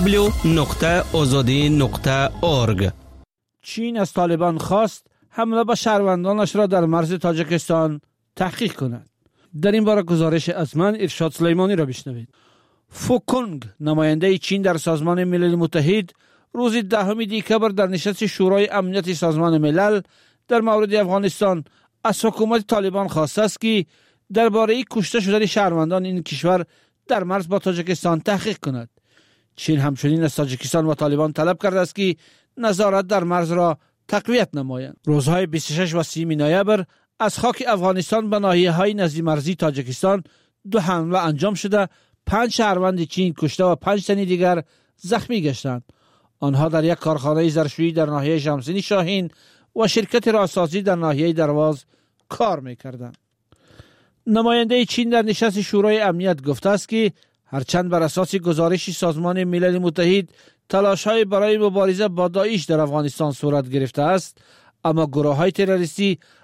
www.azadi.org. چین از طالبان خواست حمله به شهروندانش را در مرز تاجیکستان تحقیق کند. در این باره گزارش از من ارشاد سلیمانی را بشنوید. فوکونگ نماینده چین در سازمان ملل متحد روز 10 دکبر در نشست شورای امنیت سازمان ملل در مورد افغانستان از حکومت طالبان خواسته است که درباره کشته شدن شهروندان این کشور در مرز با تاجیکستان تحقیق کند. چین همچنین از تاجیکستان و طالبان طلب کرده است که نظارت در مرز را تقویت نمایند. روزهای 26 و 30 نوامبر از خاک افغانستان به ناحیه‌های نزدیک مرزی تاجیکستان 2 حمله انجام شده 5 شهروند چین کشته و 5 تن دیگر زخمی گشتند. آنها در یک کارخانه ظرفشویی در ناحیه شمسینی شاهین و شرکت راهسازی در ناحیه درواز کار می‌کردند. نماینده چین در نشست شورای امنیت گفته است که هرچند بر اساس گزارش سازمان ملل متحد تلاش‌های برای مبارزه با داعش در افغانستان صورت گرفته است، اما گروه‌های تروریستی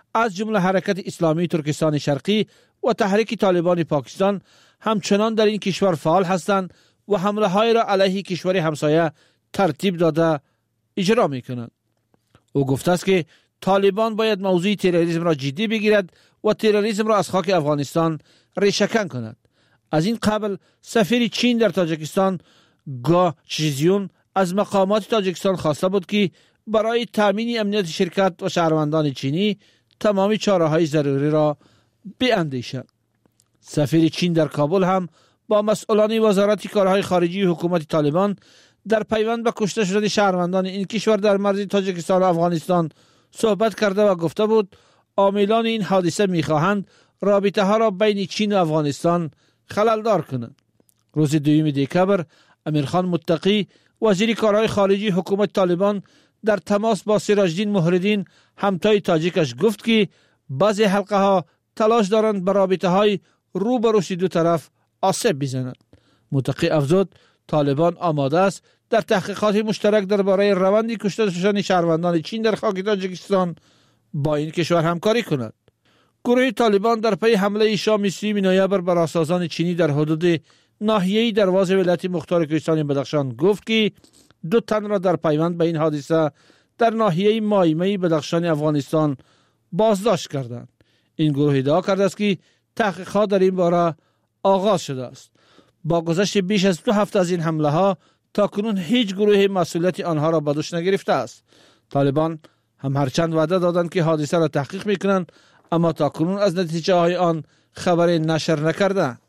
از جمله حرکت اسلامی ترکستان شرقی و تحریک طالبان پاکستان همچنان در این کشور فعال هستند و حمله های را علیه کشور همسایه ترتیب داده اجرا می کنند. او گفته است که طالبان باید موضوع تروریسم را جدی بگیرد و تروریسم را از خاک افغانستان ریشه‌کن کند. از این قبل سفیر چین در تاجیکستان گا چیزیون از مقامات تاجیکستان خواسته بود که برای تامین امنیت شرکت و شهروندان چینی تمامی چاره‌های ضروری را بیاندیشد. سفیر چین در کابل هم با مسئولان وزارت کارهای خارجی حکومت طالبان در پیوند به کشته شدن شهروندان این کشور در مرز تاجیکستان و افغانستان صحبت کرده و گفته بود عاملان این حادثه می‌خواهند رابطه ها را بین چین و افغانستان خللدار کنند. روز 2 دکبر امیرخان متقی وزیر کارهای خارجی حکومت طالبان در تماس با سراجدین محردین همتای تاجیکش گفت که بعضی حلقه ها تلاش دارند به رابطه های رو به روی دو طرف آسیب بزنند. متقی افزود طالبان آماده است در تحقیقات مشترک درباره روند کشته شدن شهروندان چین در خاک تاجیکستان با این کشور همکاری کند. گروه طالبان در پی حمله شام 30 نوامبر بر راسازان چینی در حدود ناحیه دروازه ولایت مختار کوهستان بدخشان گفت که 2 تن را در پیوند به این حادثه در ناحیه مایمه بدخشان افغانستان بازداشت کردند. این گروه ادعا کرده است که تحقیقات در این باره آغاز شده است. با گذشت بیش از 2 هفته از این حمله ها تاکنون هیچ گروه مسئولیت آنها را به دوش نگرفته است. طالبان هم هرچند وعده دادند که حادثه را تحقیق میکنند اما تاکنون از نتیجه های آن خبری نشر نکردند.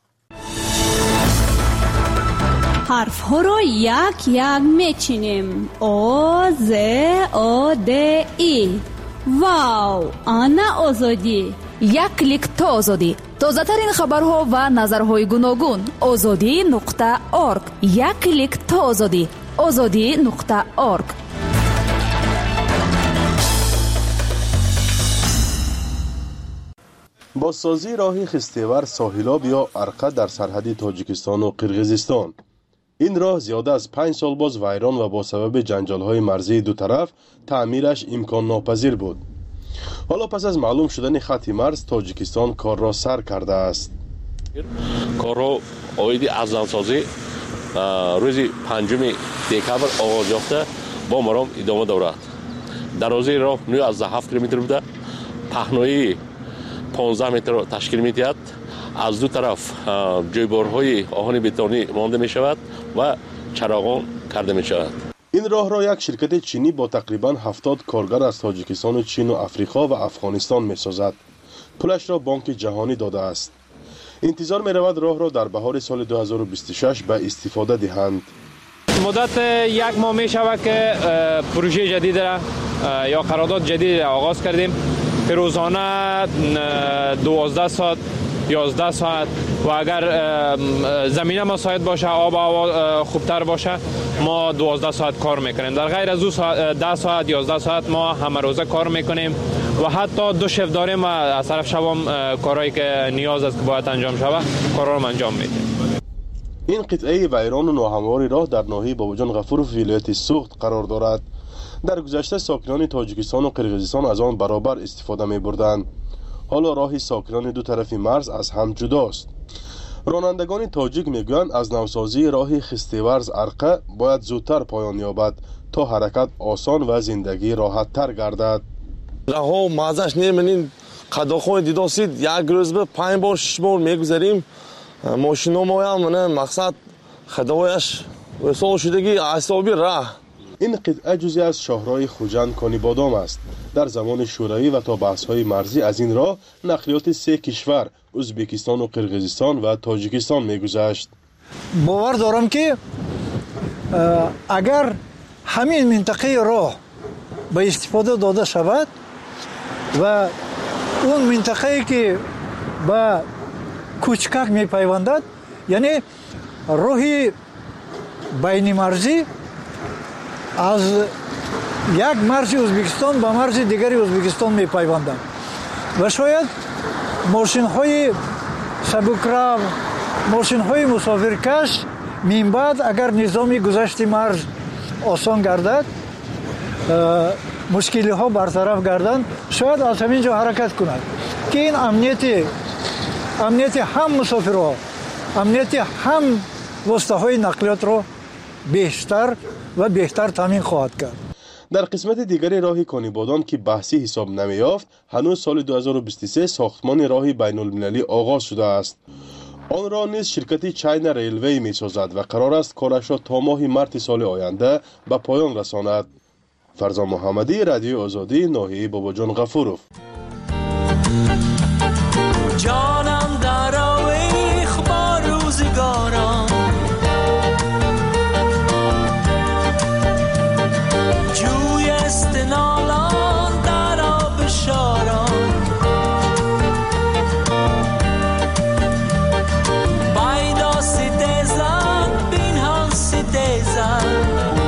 حرف ها را یک یک میچینیم. او ز او د ای. واو، آنا آزادی. یک کلیک تا آزادی. تازه ترین خبرها و نظرهای گوناگون. azadi.org. یک کلیک تا آزادی. azadi.org. بازسازی راه خستیور ساحلاب یا ارقه در سرحد تاجیکستان و قرقیزستان. این راه زیاده از 5 سال باز ویران و با سبب جنجال‌های مرزی دو طرف تعمیرش امکان ناپذیر بود. حالا پس از معلوم شدن خط مرز تاجیکستان کار را سر کرده است. کار را آیدی ارزانسازی روز 5 دکبر آغاز یافته با مرام ادامه دارد. درازی راه 9.7 کیلومتر بوده. پهنایی 15 متر تشکیل می‌دهد. از دو طرف جویبارهای آهن بتونی مانده می شود و چراغان کرده می شود. این راه را یک شرکت چینی با تقریباً 70 کارگر از تاجیکستان و چین و افریقا و افغانستان می سازد. پولش را بانک جهانی داده است. انتظار می رود راه را در بهار سال 2026 به استفاده دهند. مدت 1 ماه می شود که پروژه جدید را یا قرارداد جدید را آغاز کردیم که روزانه 12 ساعت 11 ساعت و اگر زمینه مساعد باشه آب و هوا خوبتر باشه ما 12 ساعت کار میکنیم. در غیر از 10 ساعت 11 ساعت ما همه روزه کار میکنیم و حتی 2 شفت داریم و از طرف شبم کارهایی که نیاز است که باید انجام شود کارا رو انجام میدیم. این قطعه ویران و ناهموار راه در ناحیه باباجان غفور و ولایت سوخت قرار دارد. در گذشته ساکنان تاجیکستان و قرقیزستان از آن برابر استفاده می‌بردند. حالا راه ساکنان دو طرف مرز از هم جداست. رانندگان تاجیک میگویند از نوسازی راه خستیورز ارقه باید زودتر پایان یابد تا حرکت آسان و زندگی راحت تر گردد. راه مازش نمی‌بینید قداخوی دیداسید یک روز به 5 بار 6 بار میگذاریم. ماشینا ما هم مقصد خدایش وصول شدگی اعصابی راه. این قطعه جزئی از شاهراه خوجند کانی بادام است. در زمان شوروی و تا بحث‌های مرزی از این راه نقلیات 3 کشور ازبکستان و قرقیزستان و تاجیکستان می‌گذشت. باور دارم که اگر همین منطقه راه به استفاده داده شود و اون منطقه‌ای که به کوچکک می‌پیوندد یعنی راهی بین مرزی از یک مرز ازبکستان به مرز دیگری ازبکستان می‌پیوندند و شاید ماشین‌های سبک‌رو، ماشین‌های مسافرکش من بعد اگر نظام گذشت مرز آسان گردد مشکلی ها برطرف گردند شاید از همین جا حرکت کنند که این امنیت هم مسافرها امنیت هم واسطه های نقلیات رو بیشتر و بهتر تامین خواهد کرد. در قسمت دیگری راه کانیبادان که بحثی حساب نمیافت هنوز سال 2023 ساختمان راه بین المللی آغاز شده است. آن را نیز شرکت چاینا ریلوی می سازد و قرار است کارش را تا ماه مارس سال آینده به پایان رساند. فرزان محمدی، رادیو آزادی، ناحیه باباجان غفورов. جانم در آویخ با روزگاران جوی استنالان در آب شاران بایدا سیده زن بین هم سیده زن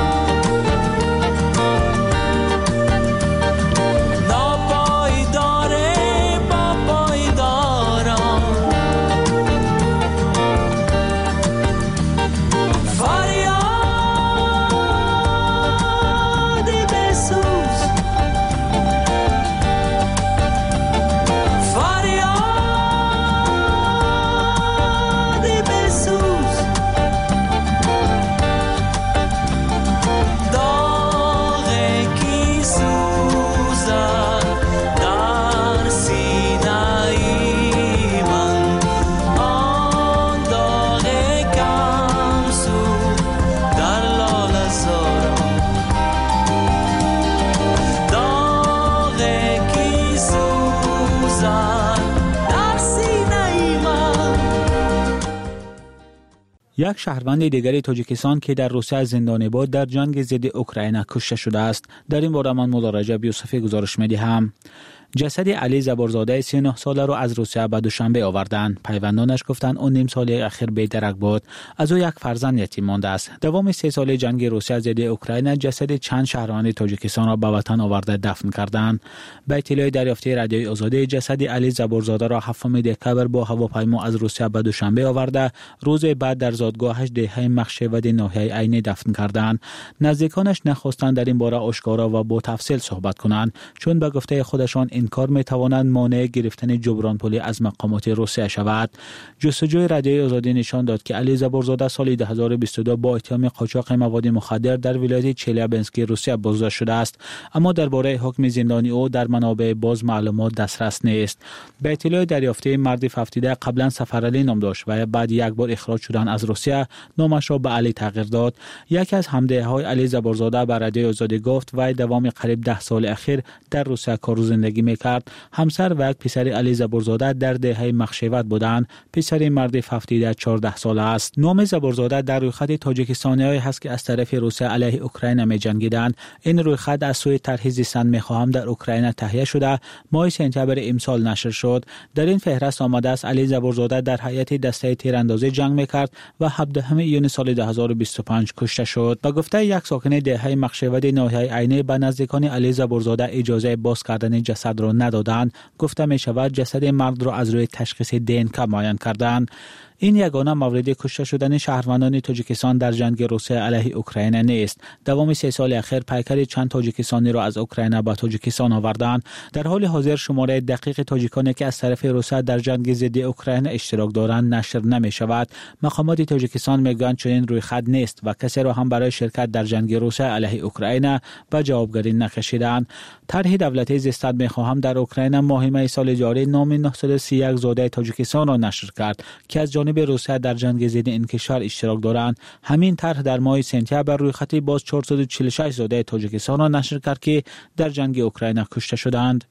یک شهروند دیگری تاجیکستان که در روسیه زندانی بود در جنگ ضد اوکراین کشته شده است. در این باره من مولا رجب یوسفی گزارش می‌دهم. جسد علی زبورزاده 39 ساله را از روسیه به دوشنبه آوردند. پیوندانش گفتند اون نیم سال اخیر بی‌درک بود. از او یک فرزند یتیم مانده است. دوام 3 سال جنگ روسیه ضد اوکراین جسد چند شهروند تاجیکستان را به وطن آورده دفن کردند. به اطلاع دریافتی رادیوی آزادی جسد علی زبورزاده را 7 دکبر با هواپیما از روسیه به دوشنبه آورده روز بعد در زادگاهش دهه مخشود ناحیه عینی دفن کردند. نزدیکانش نخواستند در این باره آشکارا و با تفصیل صحبت کنند چون به گفته خودشان این کار میتواند مانع گرفتن جبران پولی از مقامات روسیه شود. جستجوی رادیوی آزادی نشان داد که علی زبورزاده سال 2022 با اتهام قاچاق مواد مخدر در ولایت چلیابینسک روسیه بازداشت شده است، اما درباره حکم زندانی او در منابع باز معلومات دسترس نیست. به اطلاع دریافتی مرد 77 قبلا سفرعلی نام داشت و بعد یک بار اخراج شدن از روسیه نامش را به علی تغییر داد. یکی از همدههای علی زبورزاده به رادیوی آزادی گفت و دوام قریب 10 سال اخیر در روسیه کار و زندگی میکرد. همسر و یک پسر علی زبورزاده در دهه مخشوت بودند. پسر مرد 14 ساله است. نام زبورزاده در رویخط تاجیکستانی‌هایی هست که از طرف روسیه علیه اوکراین می‌جنگیدند. این رویخط از سوی طرح زیستن می‌خواهم در اوکراین تهیه شده ماه سپتامبر امسال نشر شد. در این فهرست آمده است علی زبورزاده در هیئت دسته تیراندازی جنگ می‌کرد و 17 ایون سال 2025 کشته شد. با گفته یک ساکن دهه مخشود ناحیه عینی به نزدیکان علی زبورزاده اجازه باز کردن جسد را ندادند. گفته می شود جسد مرد را از روی تشخیص DNK معاین کردند. این یگانه مورد کشته شدن شهروندان تاجیکستان در جنگ روسیه علیه اوکراین نیست. دوام 3 سال اخیر پیکر چند تاجیکستانی را از اوکراین به تاجیکستان آوردند. در حال حاضر شماره دقیق تاجیکانی که از طرف روسیه در جنگ ضد اوکراین اشتراک دارند نشر نمی شود. مقامات تاجیکستان میگویند چنین روی خط نیست و کسی را هم برای شرکت در جنگ روسیه علیه اوکراین به جوابگری نکشیدند. طرح دولتی زیستن میخواهم در اوکراین ماه می سال جاری نام 931 زاده تاجیکستان را نشر کرد که از جانب روسیه در جنگ ضد این کشور اشتراک دارند. همین طرح در ماه سپتامبر روی خط باز 446 زاده تاجیکستان را نشر کرد که در جنگ اوکراین کشته شدند.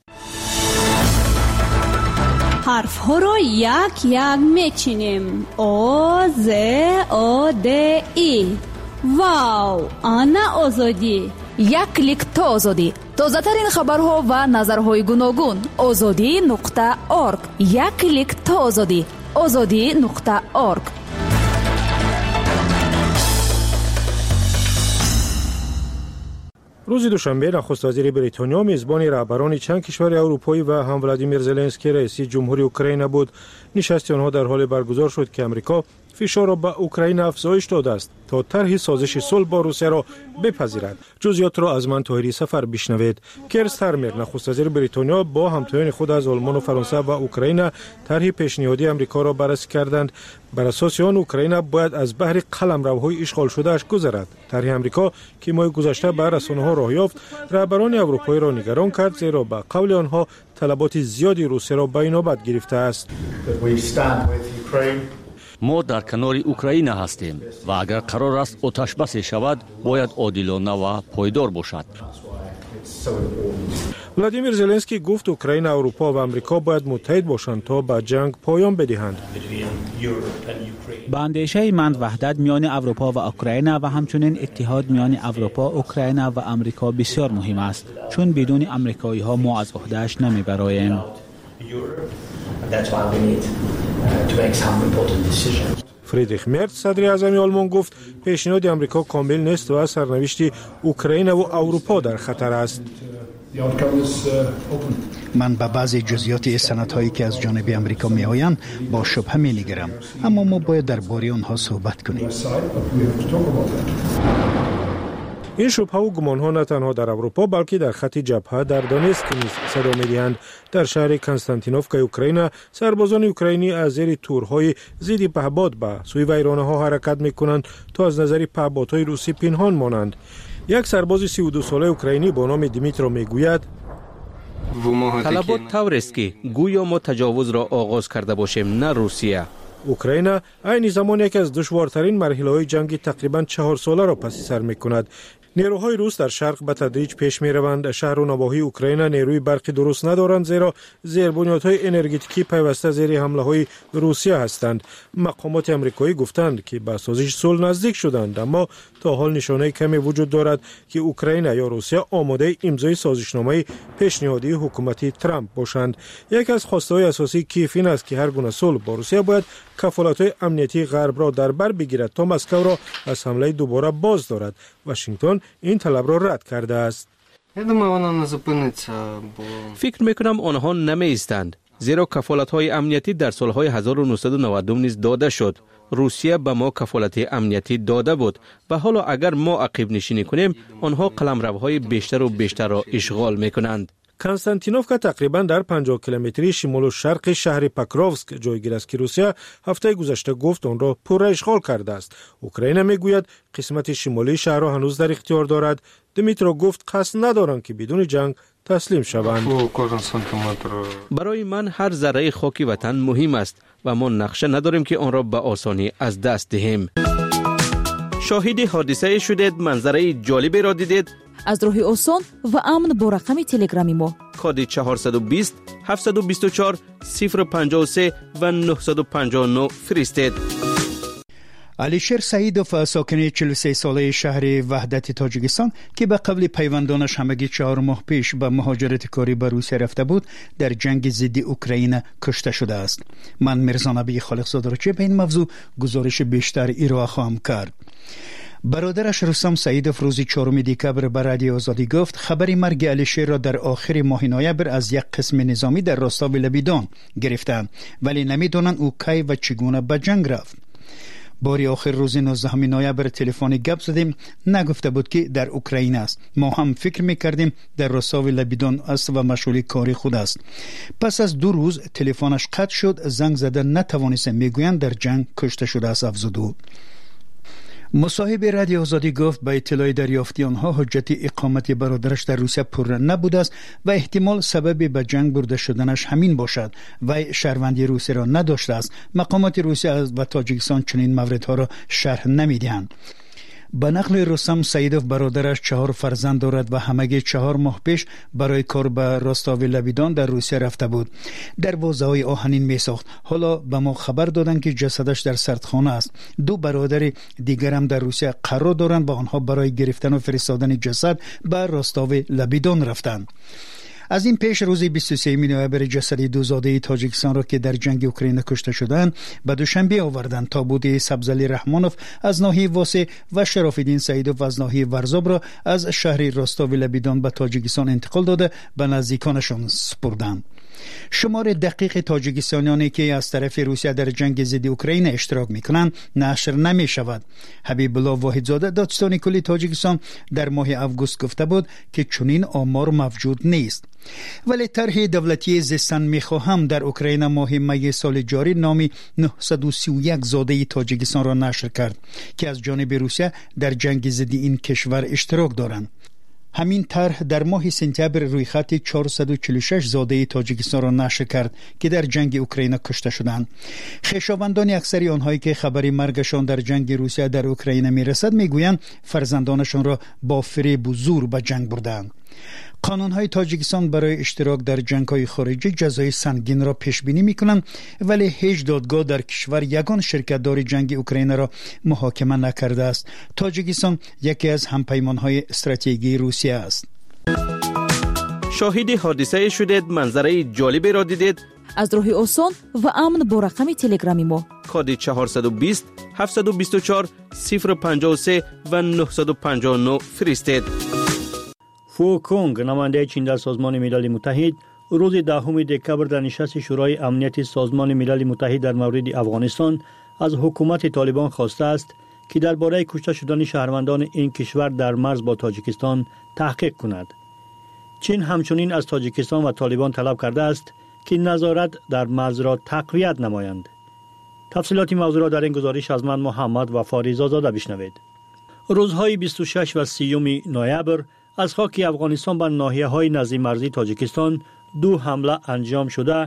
حرف ها را یک یک میچینیم. او ز او د ای. واو، آنا آزادی. یک کلیک تا آزادی. تازه ترین خبرها و نظرهای گوناگون. azadi.org. یک کلیک تا آزادی. azadi.org. روز دوشنبه نخست وزیر بریتانیا میزبان رهبران چند کشور اروپایی و هم ولادیمیر زلنسکی رئیس جمهوری اوکراین بود. نشست آنها در حال برگزار شد که امریکا فشار را به اوکراین افزایش داده است تا طرح سازش صلح با روسیه را بپذیرد. جزئیات را از من طاهری سفر بشنوید. کیر استارمر نخست وزیر بریتانیا با همتایان خود از آلمان و فرانسه و اوکراین طرح پیشنهادی آمریکا را بررسی کردند. بر اساس آن اوکراین باید از بحر قلمروهای اشغال شده اش گذرد. طرح آمریکا که ماه گذشته به رسانه‌ها راه یافت، رهبران اروپایی را نگران کرد، زیرا به قول آنها طلبات زیادی روسیه را به نوبت گرفته است. ما در کنار اوکراین هستیم و اگر قرار است آتش بس شود باید عادلانه و پایدار باشد. ولادیمیر زلنسکی گفت اوکراین، اروپا و آمریکا باید متحد باشند تا به جنگ پایان بدهند. با اندیشه من وحدت میان اروپا و اوکراین و همچنین اتحاد میان اروپا، اوکراین و آمریکا بسیار مهم است، چون بدون آمریکایی ها ما از عهده‌اش نمیبراییم. فریدریخ مرز صدر اعظم آلمان گفت پیشنهاد آمریکا کامل نیست و سرنوشت اوکراین و اروپا در خطر است. من به بعضی جزئیات سندهایی که از جانب آمریکا می آیند با شبهه می نگرم، اما ما باید درباره آنها صحبت کنیم. این شبهه و گمانها نه تنها در اروپا بلکه در خط جبهه در دونسک نیز صدا می‌دهند. در شهر کنستانتینوفکای اوکراین سربازان اوکراینی از زیر تورهای ضد پهپاد به سوی ویرانه‌ها حرکت می‌کنند تا از نظر پهپادهای روسی پنهان مانند. یک سرباز 32 ساله اوکراینی با نام دیمیترو میگوید طلبات طور است که گویا ما تجاوز را آغاز کرده باشیم، نه روسیه. اوکراین عین زمان یکی از دشوارترین مرحله‌های جنگ تقریباً 4 ساله را پس سر می‌کند. نیروهای روس در شرق به تدریج پیش می‌روند. شهر و نواحی اوکراین نیروی برقی درست ندارند، زیرا زیربنیادهای انرژتیکی پیوسته زیر حمله‌های روسیه هستند. مقامات آمریکایی گفتند که به سازش صلح نزدیک شدند، اما تا حال نشانه کمی وجود دارد که اوکراین یا روسیه آماده امضای سازشنامه پیشنهادی حکومت ترامپ باشند. یکی از خواسته‌های اساسی کیف این است که هر گونه صلح با روسیه باید کفالت‌های امنیتی غرب را در بر بگیرد تا مسکو را از حمله دوباره باز دارد. واشنگتن این طلب را رد کرده است. فکر میکنم آنها نمی ایستند، زیرا کفالت‌های امنیتی در سالهای 1992 نیز داده شد. روسیه به ما کفالت امنیتی داده بود و حالا اگر ما عقب نشینی کنیم، آنها قلمروهای بیشتر و بیشتر را اشغال میکنند. کنستانتینوفکا تقریبا در 50 کیلومتری شمال و شرق شهر پاکروفسک جایگیر است که روسیه هفته گذشته گفت آن را پر اشغال کرده است. اوکراین میگوید قسمت شمالی شهر را هنوز در اختیار دارد. دیمیترو گفت قصد ندارند که بدون جنگ تسلیم شوند. برای من هر ذره خاک وطن مهم است و ما نقشه نداریم که آن را به آسانی از دست دهیم. شاهد حادثه شدید، منظره جالبی را دیدید؟ از راه آسان و امن با رقم تلگرامی ما کد 420 724 053 و 959 فرستید. علیشیر سعیدوف ساکن 43 ساله شهر وحدت تاجیکستان که به قبل پیوندانش همگی 4 ماه پیش به مهاجرت کاری به روسیه رفته بود، در جنگ ضد اوکراین کشته شده است. من میرزا نبی خالقزاده را به این موضوع گزارش بیشتر ارائه خواهم کرد. برادرش رستم سعیدوف روز 4 دکبر به رادیو آزادی گفت خبر مرگ علیشیر را در آخر ماه نوامبر از یک قسم نظامی در راستاو لبیدان گرفتند، ولی نمیدونند او کی و چگونه به جنگ رفت. باری آخر روز 19 نوامبر تلفنی گپ زدیم، نگفته بود که در اوکراین است. ما هم فکر میکردیم در راستاو لبیدان است و مشغول کاری خود است. پس از 2 روز تلفنش قطع شد، زنگ زده نتوانست، میگویند در جنگ کشته شده است افزود. مصاحب رادیو آزادی گفت به اطلاع دریافتی آنها حجت اقامت برادرش در روسیه پر نبوده است و احتمال سبب به جنگ برده شدنش همین باشد و شهروندی روسیه را نداشته است. مقامات روسیه و تاجیکستان چنین موردها را شرح نمیدهند. به نقل رستم سعیدوف برادرش 4 فرزند دارد و همگی 4 ماه پیش برای کار به راستاو لبیدان در روسیه رفته بود. دروازه‌های آهنین می ساخت. حالا به ما خبر دادند که جسدش در سردخانه است. 2 برادر دیگر هم در روسیه قرار دارند و آنها برای گرفتن و فرستادن جسد به راستاو لبیدان رفتند. از این پیش روز 23 نوامبر جسد 2 زاده تاجیکستان را که در جنگ اوکراین کشته شدند به دوشنبه آوردند. تابوت سبزعلی رحمانوف از ناحیه واسه و شراف‌الدین سعیدوف از ناحیه ورزاب را از شهر راستاو لبیدان به تاجیکستان انتقال داده به نزدیکانشان سپردند. شمار دقیق تاجیکستانیانی که از طرف روسیه در جنگ ضد اوکراین اشتراک میکنند نشر نمی شود. حبیب الله واحدزاده دادستان کلی تاجیکستان در ماه آگوست گفته بود که چنین آمار موجود نیست. ولی طرح دولتی زیستن میخواهم در اوکراین ماه می سال جاری نامی 931 زاده تاجیکستان را نشر کرد که از جانب روسیه در جنگ ضد این کشور اشتراک دارند. همین طرح در ماه سپتامبر روی خط 446 زاده تاجیکستان را نشر کرد که در جنگ اوکراین کشته شدند. خویشاوندان اکثری آنهایی که خبری مرگشان در جنگ روسیه در اوکراین میرسد میگویند فرزندانشان را با فریب و زور به جنگ بردند. قانون‌های تاجیکستان برای اشتراک در جنگ‌های خارجی جزای سنگین را پیش بینی می‌کنند، ولی هیچ دادگاه در کشور یگان شرکت‌دار جنگ اوکراین را محاکمه نکرده است. تاجیکستان یکی از همپیمان‌های استراتژیکی روسیه است. شاهد حادثه شدید، منظره جالبی را دیدید؟ از راه آسان و امن با رقم تلگرامی ما کد 420 724 053 و 959 فرستید. فو کونگ نماینده چین در سازمان ملل متحد روز 10 دکبر در نشست شورای امنیت سازمان ملل متحد در مورد افغانستان از حکومت طالبان خواسته است که درباره کشته شدن شهروندان این کشور در مرز با تاجیکستان تحقیق کند. چین همچنین از تاجیکستان و طالبان طلب کرده است که نظارت در مرز را تقویت نمایند. تفصیلات موضوع را در این گزارش از من محمد و فاریزا زاده بشنوید. روزهای 26 و 30 نوامبر از خاک افغانستان به ناحیه‌های نزدیک مرزی تاجیکستان 2 حمله انجام شده،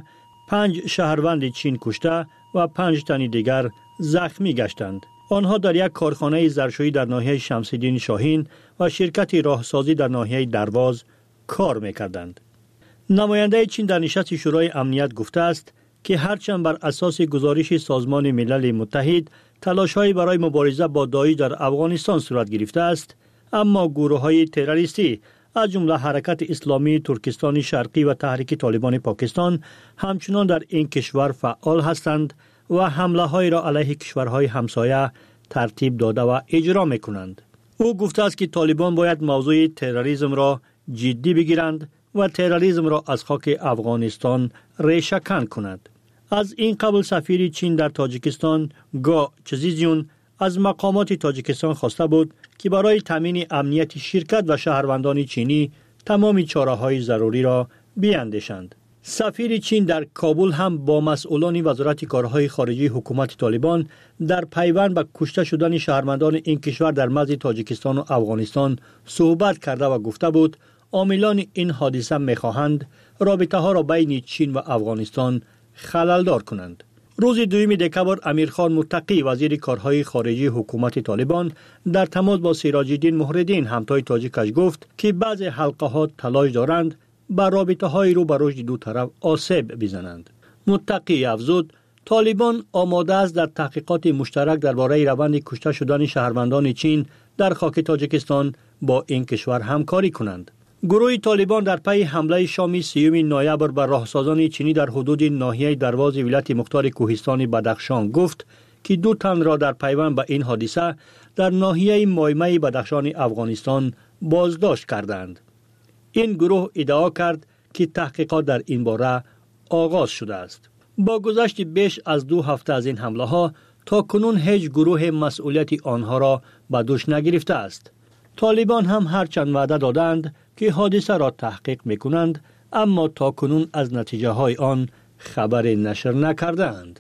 5 شهروند چین کشته و 5 تن دیگر زخمی گشتند. آنها در یک کارخانه ظرفشویی در ناحیه شمس‌الدین شاهین و شرکت راهسازی در ناحیه درواز کار می‌کردند. نماینده چین در نشست شورای امنیت گفته است که هرچند بر اساس گزارش سازمان ملل متحد تلاش‌های برای مبارزه با داعش در افغانستان صورت گرفته است، اما گروه‌های تروریستی از جمله حرکت اسلامی ترکستان شرقی و تحریک طالبان پاکستان همچنان در این کشور فعال هستند و حمله‌های را علیه کشورهای همسایه ترتیب داده و اجرا می‌کنند. او گفته است که طالبان باید موضوع تروریسم را جدی بگیرند و تروریسم را از خاک افغانستان ریشه‌کن کنند. از این قبل سفیر چین در تاجیکستان گا چزیزیون از مقامات تاجیکستان خواسته بود که برای تامین امنیت شرکت و شهروندان چینی تمام چاره‌های ضروری را بیاندیشند. سفیر چین در کابل هم با مسئولان وزارت کارهای خارجی حکومت طالبان در پیوند به کشته شدن شهروندان این کشور در مرز تاجیکستان و افغانستان صحبت کرده و گفته بود عاملان این حادثه می‌خواهند رابطه‌ها را بین چین و افغانستان خلل‌دار کنند. روز 2 دکبر امیرخان متقی وزیر کارهای خارجی حکومت طالبان در تماس با سراج الدین مهرالدین همتای تاجیکش گفت که بعضی حلقه‌ها تلاش دارند بر رابطه‌های رو به رشد دو طرف آسیب بزنند. متقی افزود طالبان آماده است در تحقیقات مشترک درباره روند کشته شدن شهروندان چین در خاک تاجیکستان با این کشور همکاری کنند. گروه طالبان در پی حمله شام 30 نوامبر بر راهسازان چینی در حدود ناحیه درواز ولایت مختار کوهستان بدخشان گفت که 2 تن را در پیوند به این حادثه در ناحیه مایمه بدخشان افغانستان بازداشت کردند. این گروه ادعا کرد که تحقیقات در این باره آغاز شده است. با گذشت بیش از 2 هفته از این حمله ها تا کنون هیچ گروه مسئولیت آنها را به دوش نگرفته است. طالبان هم هرچند وعده دادند که حادثه را تحقیق میکنند، اما تا کنون از نتیجه های آن خبر نشر نکردند.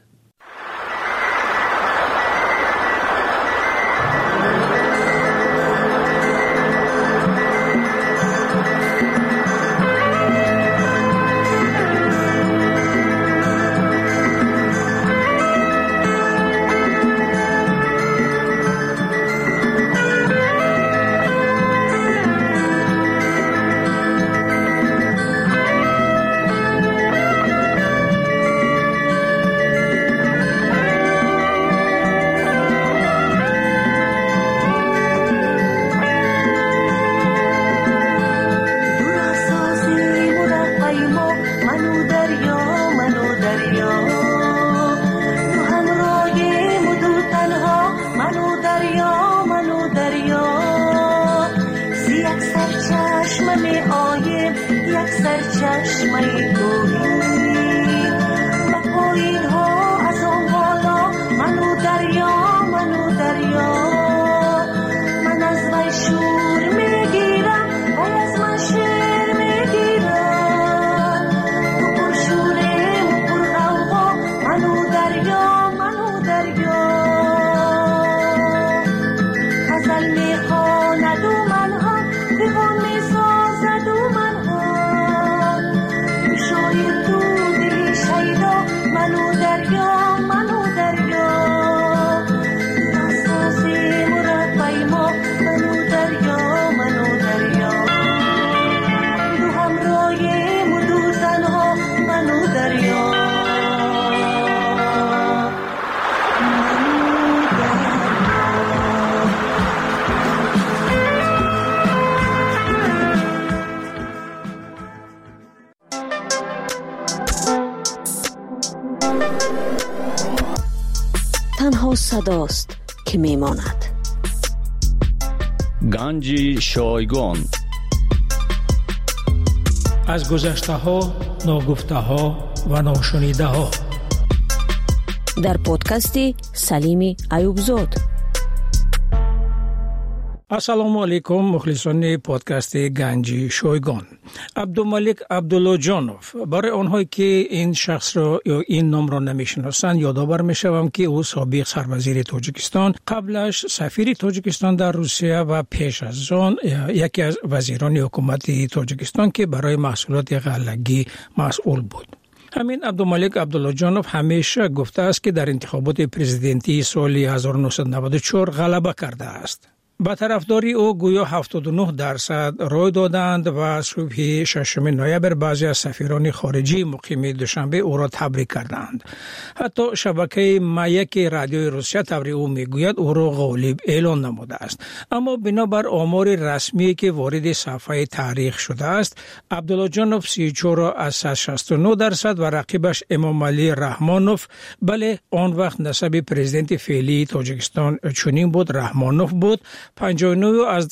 یک سرچشمه گوهی و پایین ها از آن بالا منو دریا من از وی شور میگیرم و از من شیر میگیرم تو پر شوریم و پر غوغا منو دریا غزل میخواند و منها دیوان میسازد و منها شاید تو دلی شیدا منو دریا ناسازی مربی ما منو دریا دو همراهیم و دو تنها منو دریا تنها صداست که میماند. گنج شایگان. از گذشته ها، ناگفته ها و ناشنیده ها در پادکست سلیم ایوبزاد. السلام علیکم مخلصان پادکست گنج شایگان. عبدالملک عبداللهجانوف، برای آنهایی که این شخص را یا این نام را نمیشناسند یادآور میشوم که او سابق سروزیر تاجیکستان، قبلش سفیر تاجیکستان در روسیه و پیش از آن یکی از وزیران حکومت تاجیکستان که برای محصولات غله‌ای مسئول بود. همین عبدالملک عبداللهجانوف همیشه گفته است که در انتخابات پرزیدنتی سال 1994 غلبه کرده است. با طرفداری او گویا 79% رای دادند و صبح 6 نوامبر بعضی از سفیران خارجی مقیم دوشنبه او را تبریک کردند. حتی شبکه مایک رادیوی روسیه تبریک او میگوید او را غالب اعلان نموده است. اما بنابر آمار رسمی که وارد صفحه تاریخ شده است، عبداللهجانوف 34 از 169% و رقیبش امام علی رحمانوف، بله آن وقت نسب پرزیدنت فعلی تاجیکستان چنین بود، رحمانوف بود، 59 از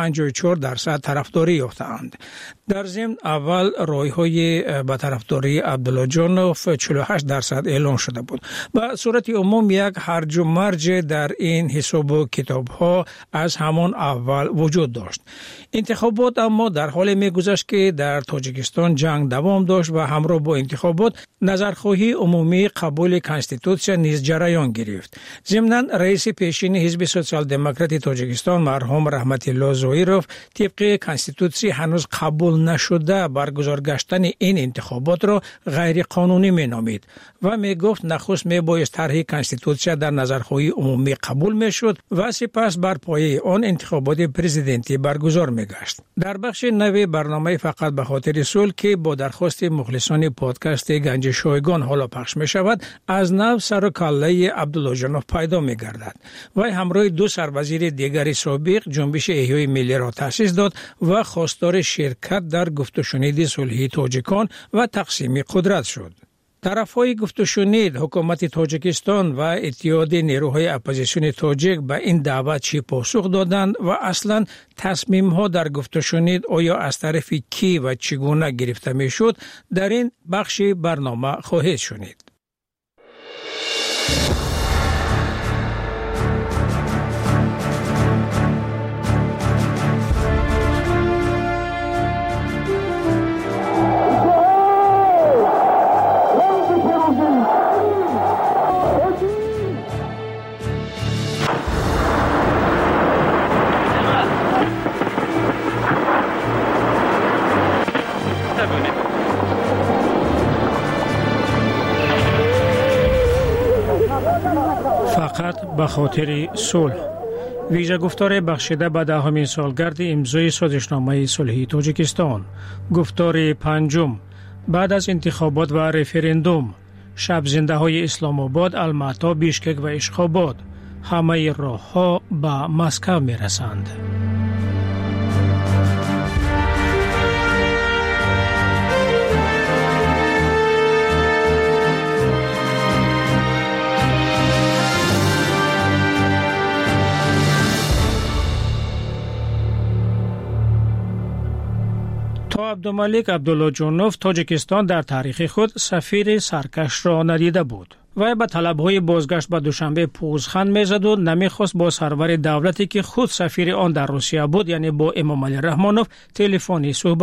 154% طرفداری یافتند. در ضمن اول رای‌های با طرفداری عبداللهجانوف 48% اعلان شده بود. به صورت عموم یک هرج و مرج در این حساب و کتاب‌ها از همان اول وجود داشت. انتخابات اما در حال می‌گذشت که در تاجیکستان جنگ دوام داشت و همراه با انتخابات نظرخواهی عمومی قبول کنستیتوسیون نیز جریان گرفت. ضمناً رئیس پیشین حزب سوسیال دموکرات تاجیکستان مرحوم رحمت الله زویروف طبق کنستیتوسی هنوز قبول نشده برگزار گشتن این انتخابات را غیر قانونی مینامید و میگفت نخست میبایست طرح کنستیتوسی در نظرخواهی عمومی قبول میشد و سپس بر پایه آن انتخابات پرزیدنتی برگزار میگشت. در بخش نو برنامه فقط به خاطر صلح که با درخواست مخلصان پادکست گنج شایگان حالا پخش می شود، از نو سر و کله عبداللهجانوف پیدا می گردد و همراه دو سروزیر دیگر سابق جنبش احیای ملی را تأسیس داد و خواستار شرکت در گفت و شنید صلحی تاجیکان و تقسیم قدرت شد. طرفهای گفت و شنید حکومت تاجیکستان و اتحاد نیروهای اپوزیسیون تاجیک به این دعوت چی پاسخ دادند و اصلا تصمیم ها در گفت و شنید آیا از طرف کی و چگونه گرفته می شد در این بخش برنامه خواهید شنید. فقط به خاطر صلح. ویژه گفتار بخشیده به 10مین سالگرد امضای سازشنامه صلحی تاجیکستان. گفتار پنجم بعد از انتخابات و رفراندوم. شب زنده های اسلام آباد، المعطا، بیشکک و اشخاباد. همه راه ها به مسکو می رسند. تا عبدالملک عبدالله تاجیکستان در تاریخ خود سفیر سرکش را ندیده بود. وی به طلب‌های بازگشت به دوشنبه پوزخند می‌زد و نمی‌خواست با سرور دولتی که خود سفیر آن در روسیه بود یعنی با امام علی رحمانوف تلفنی صحبت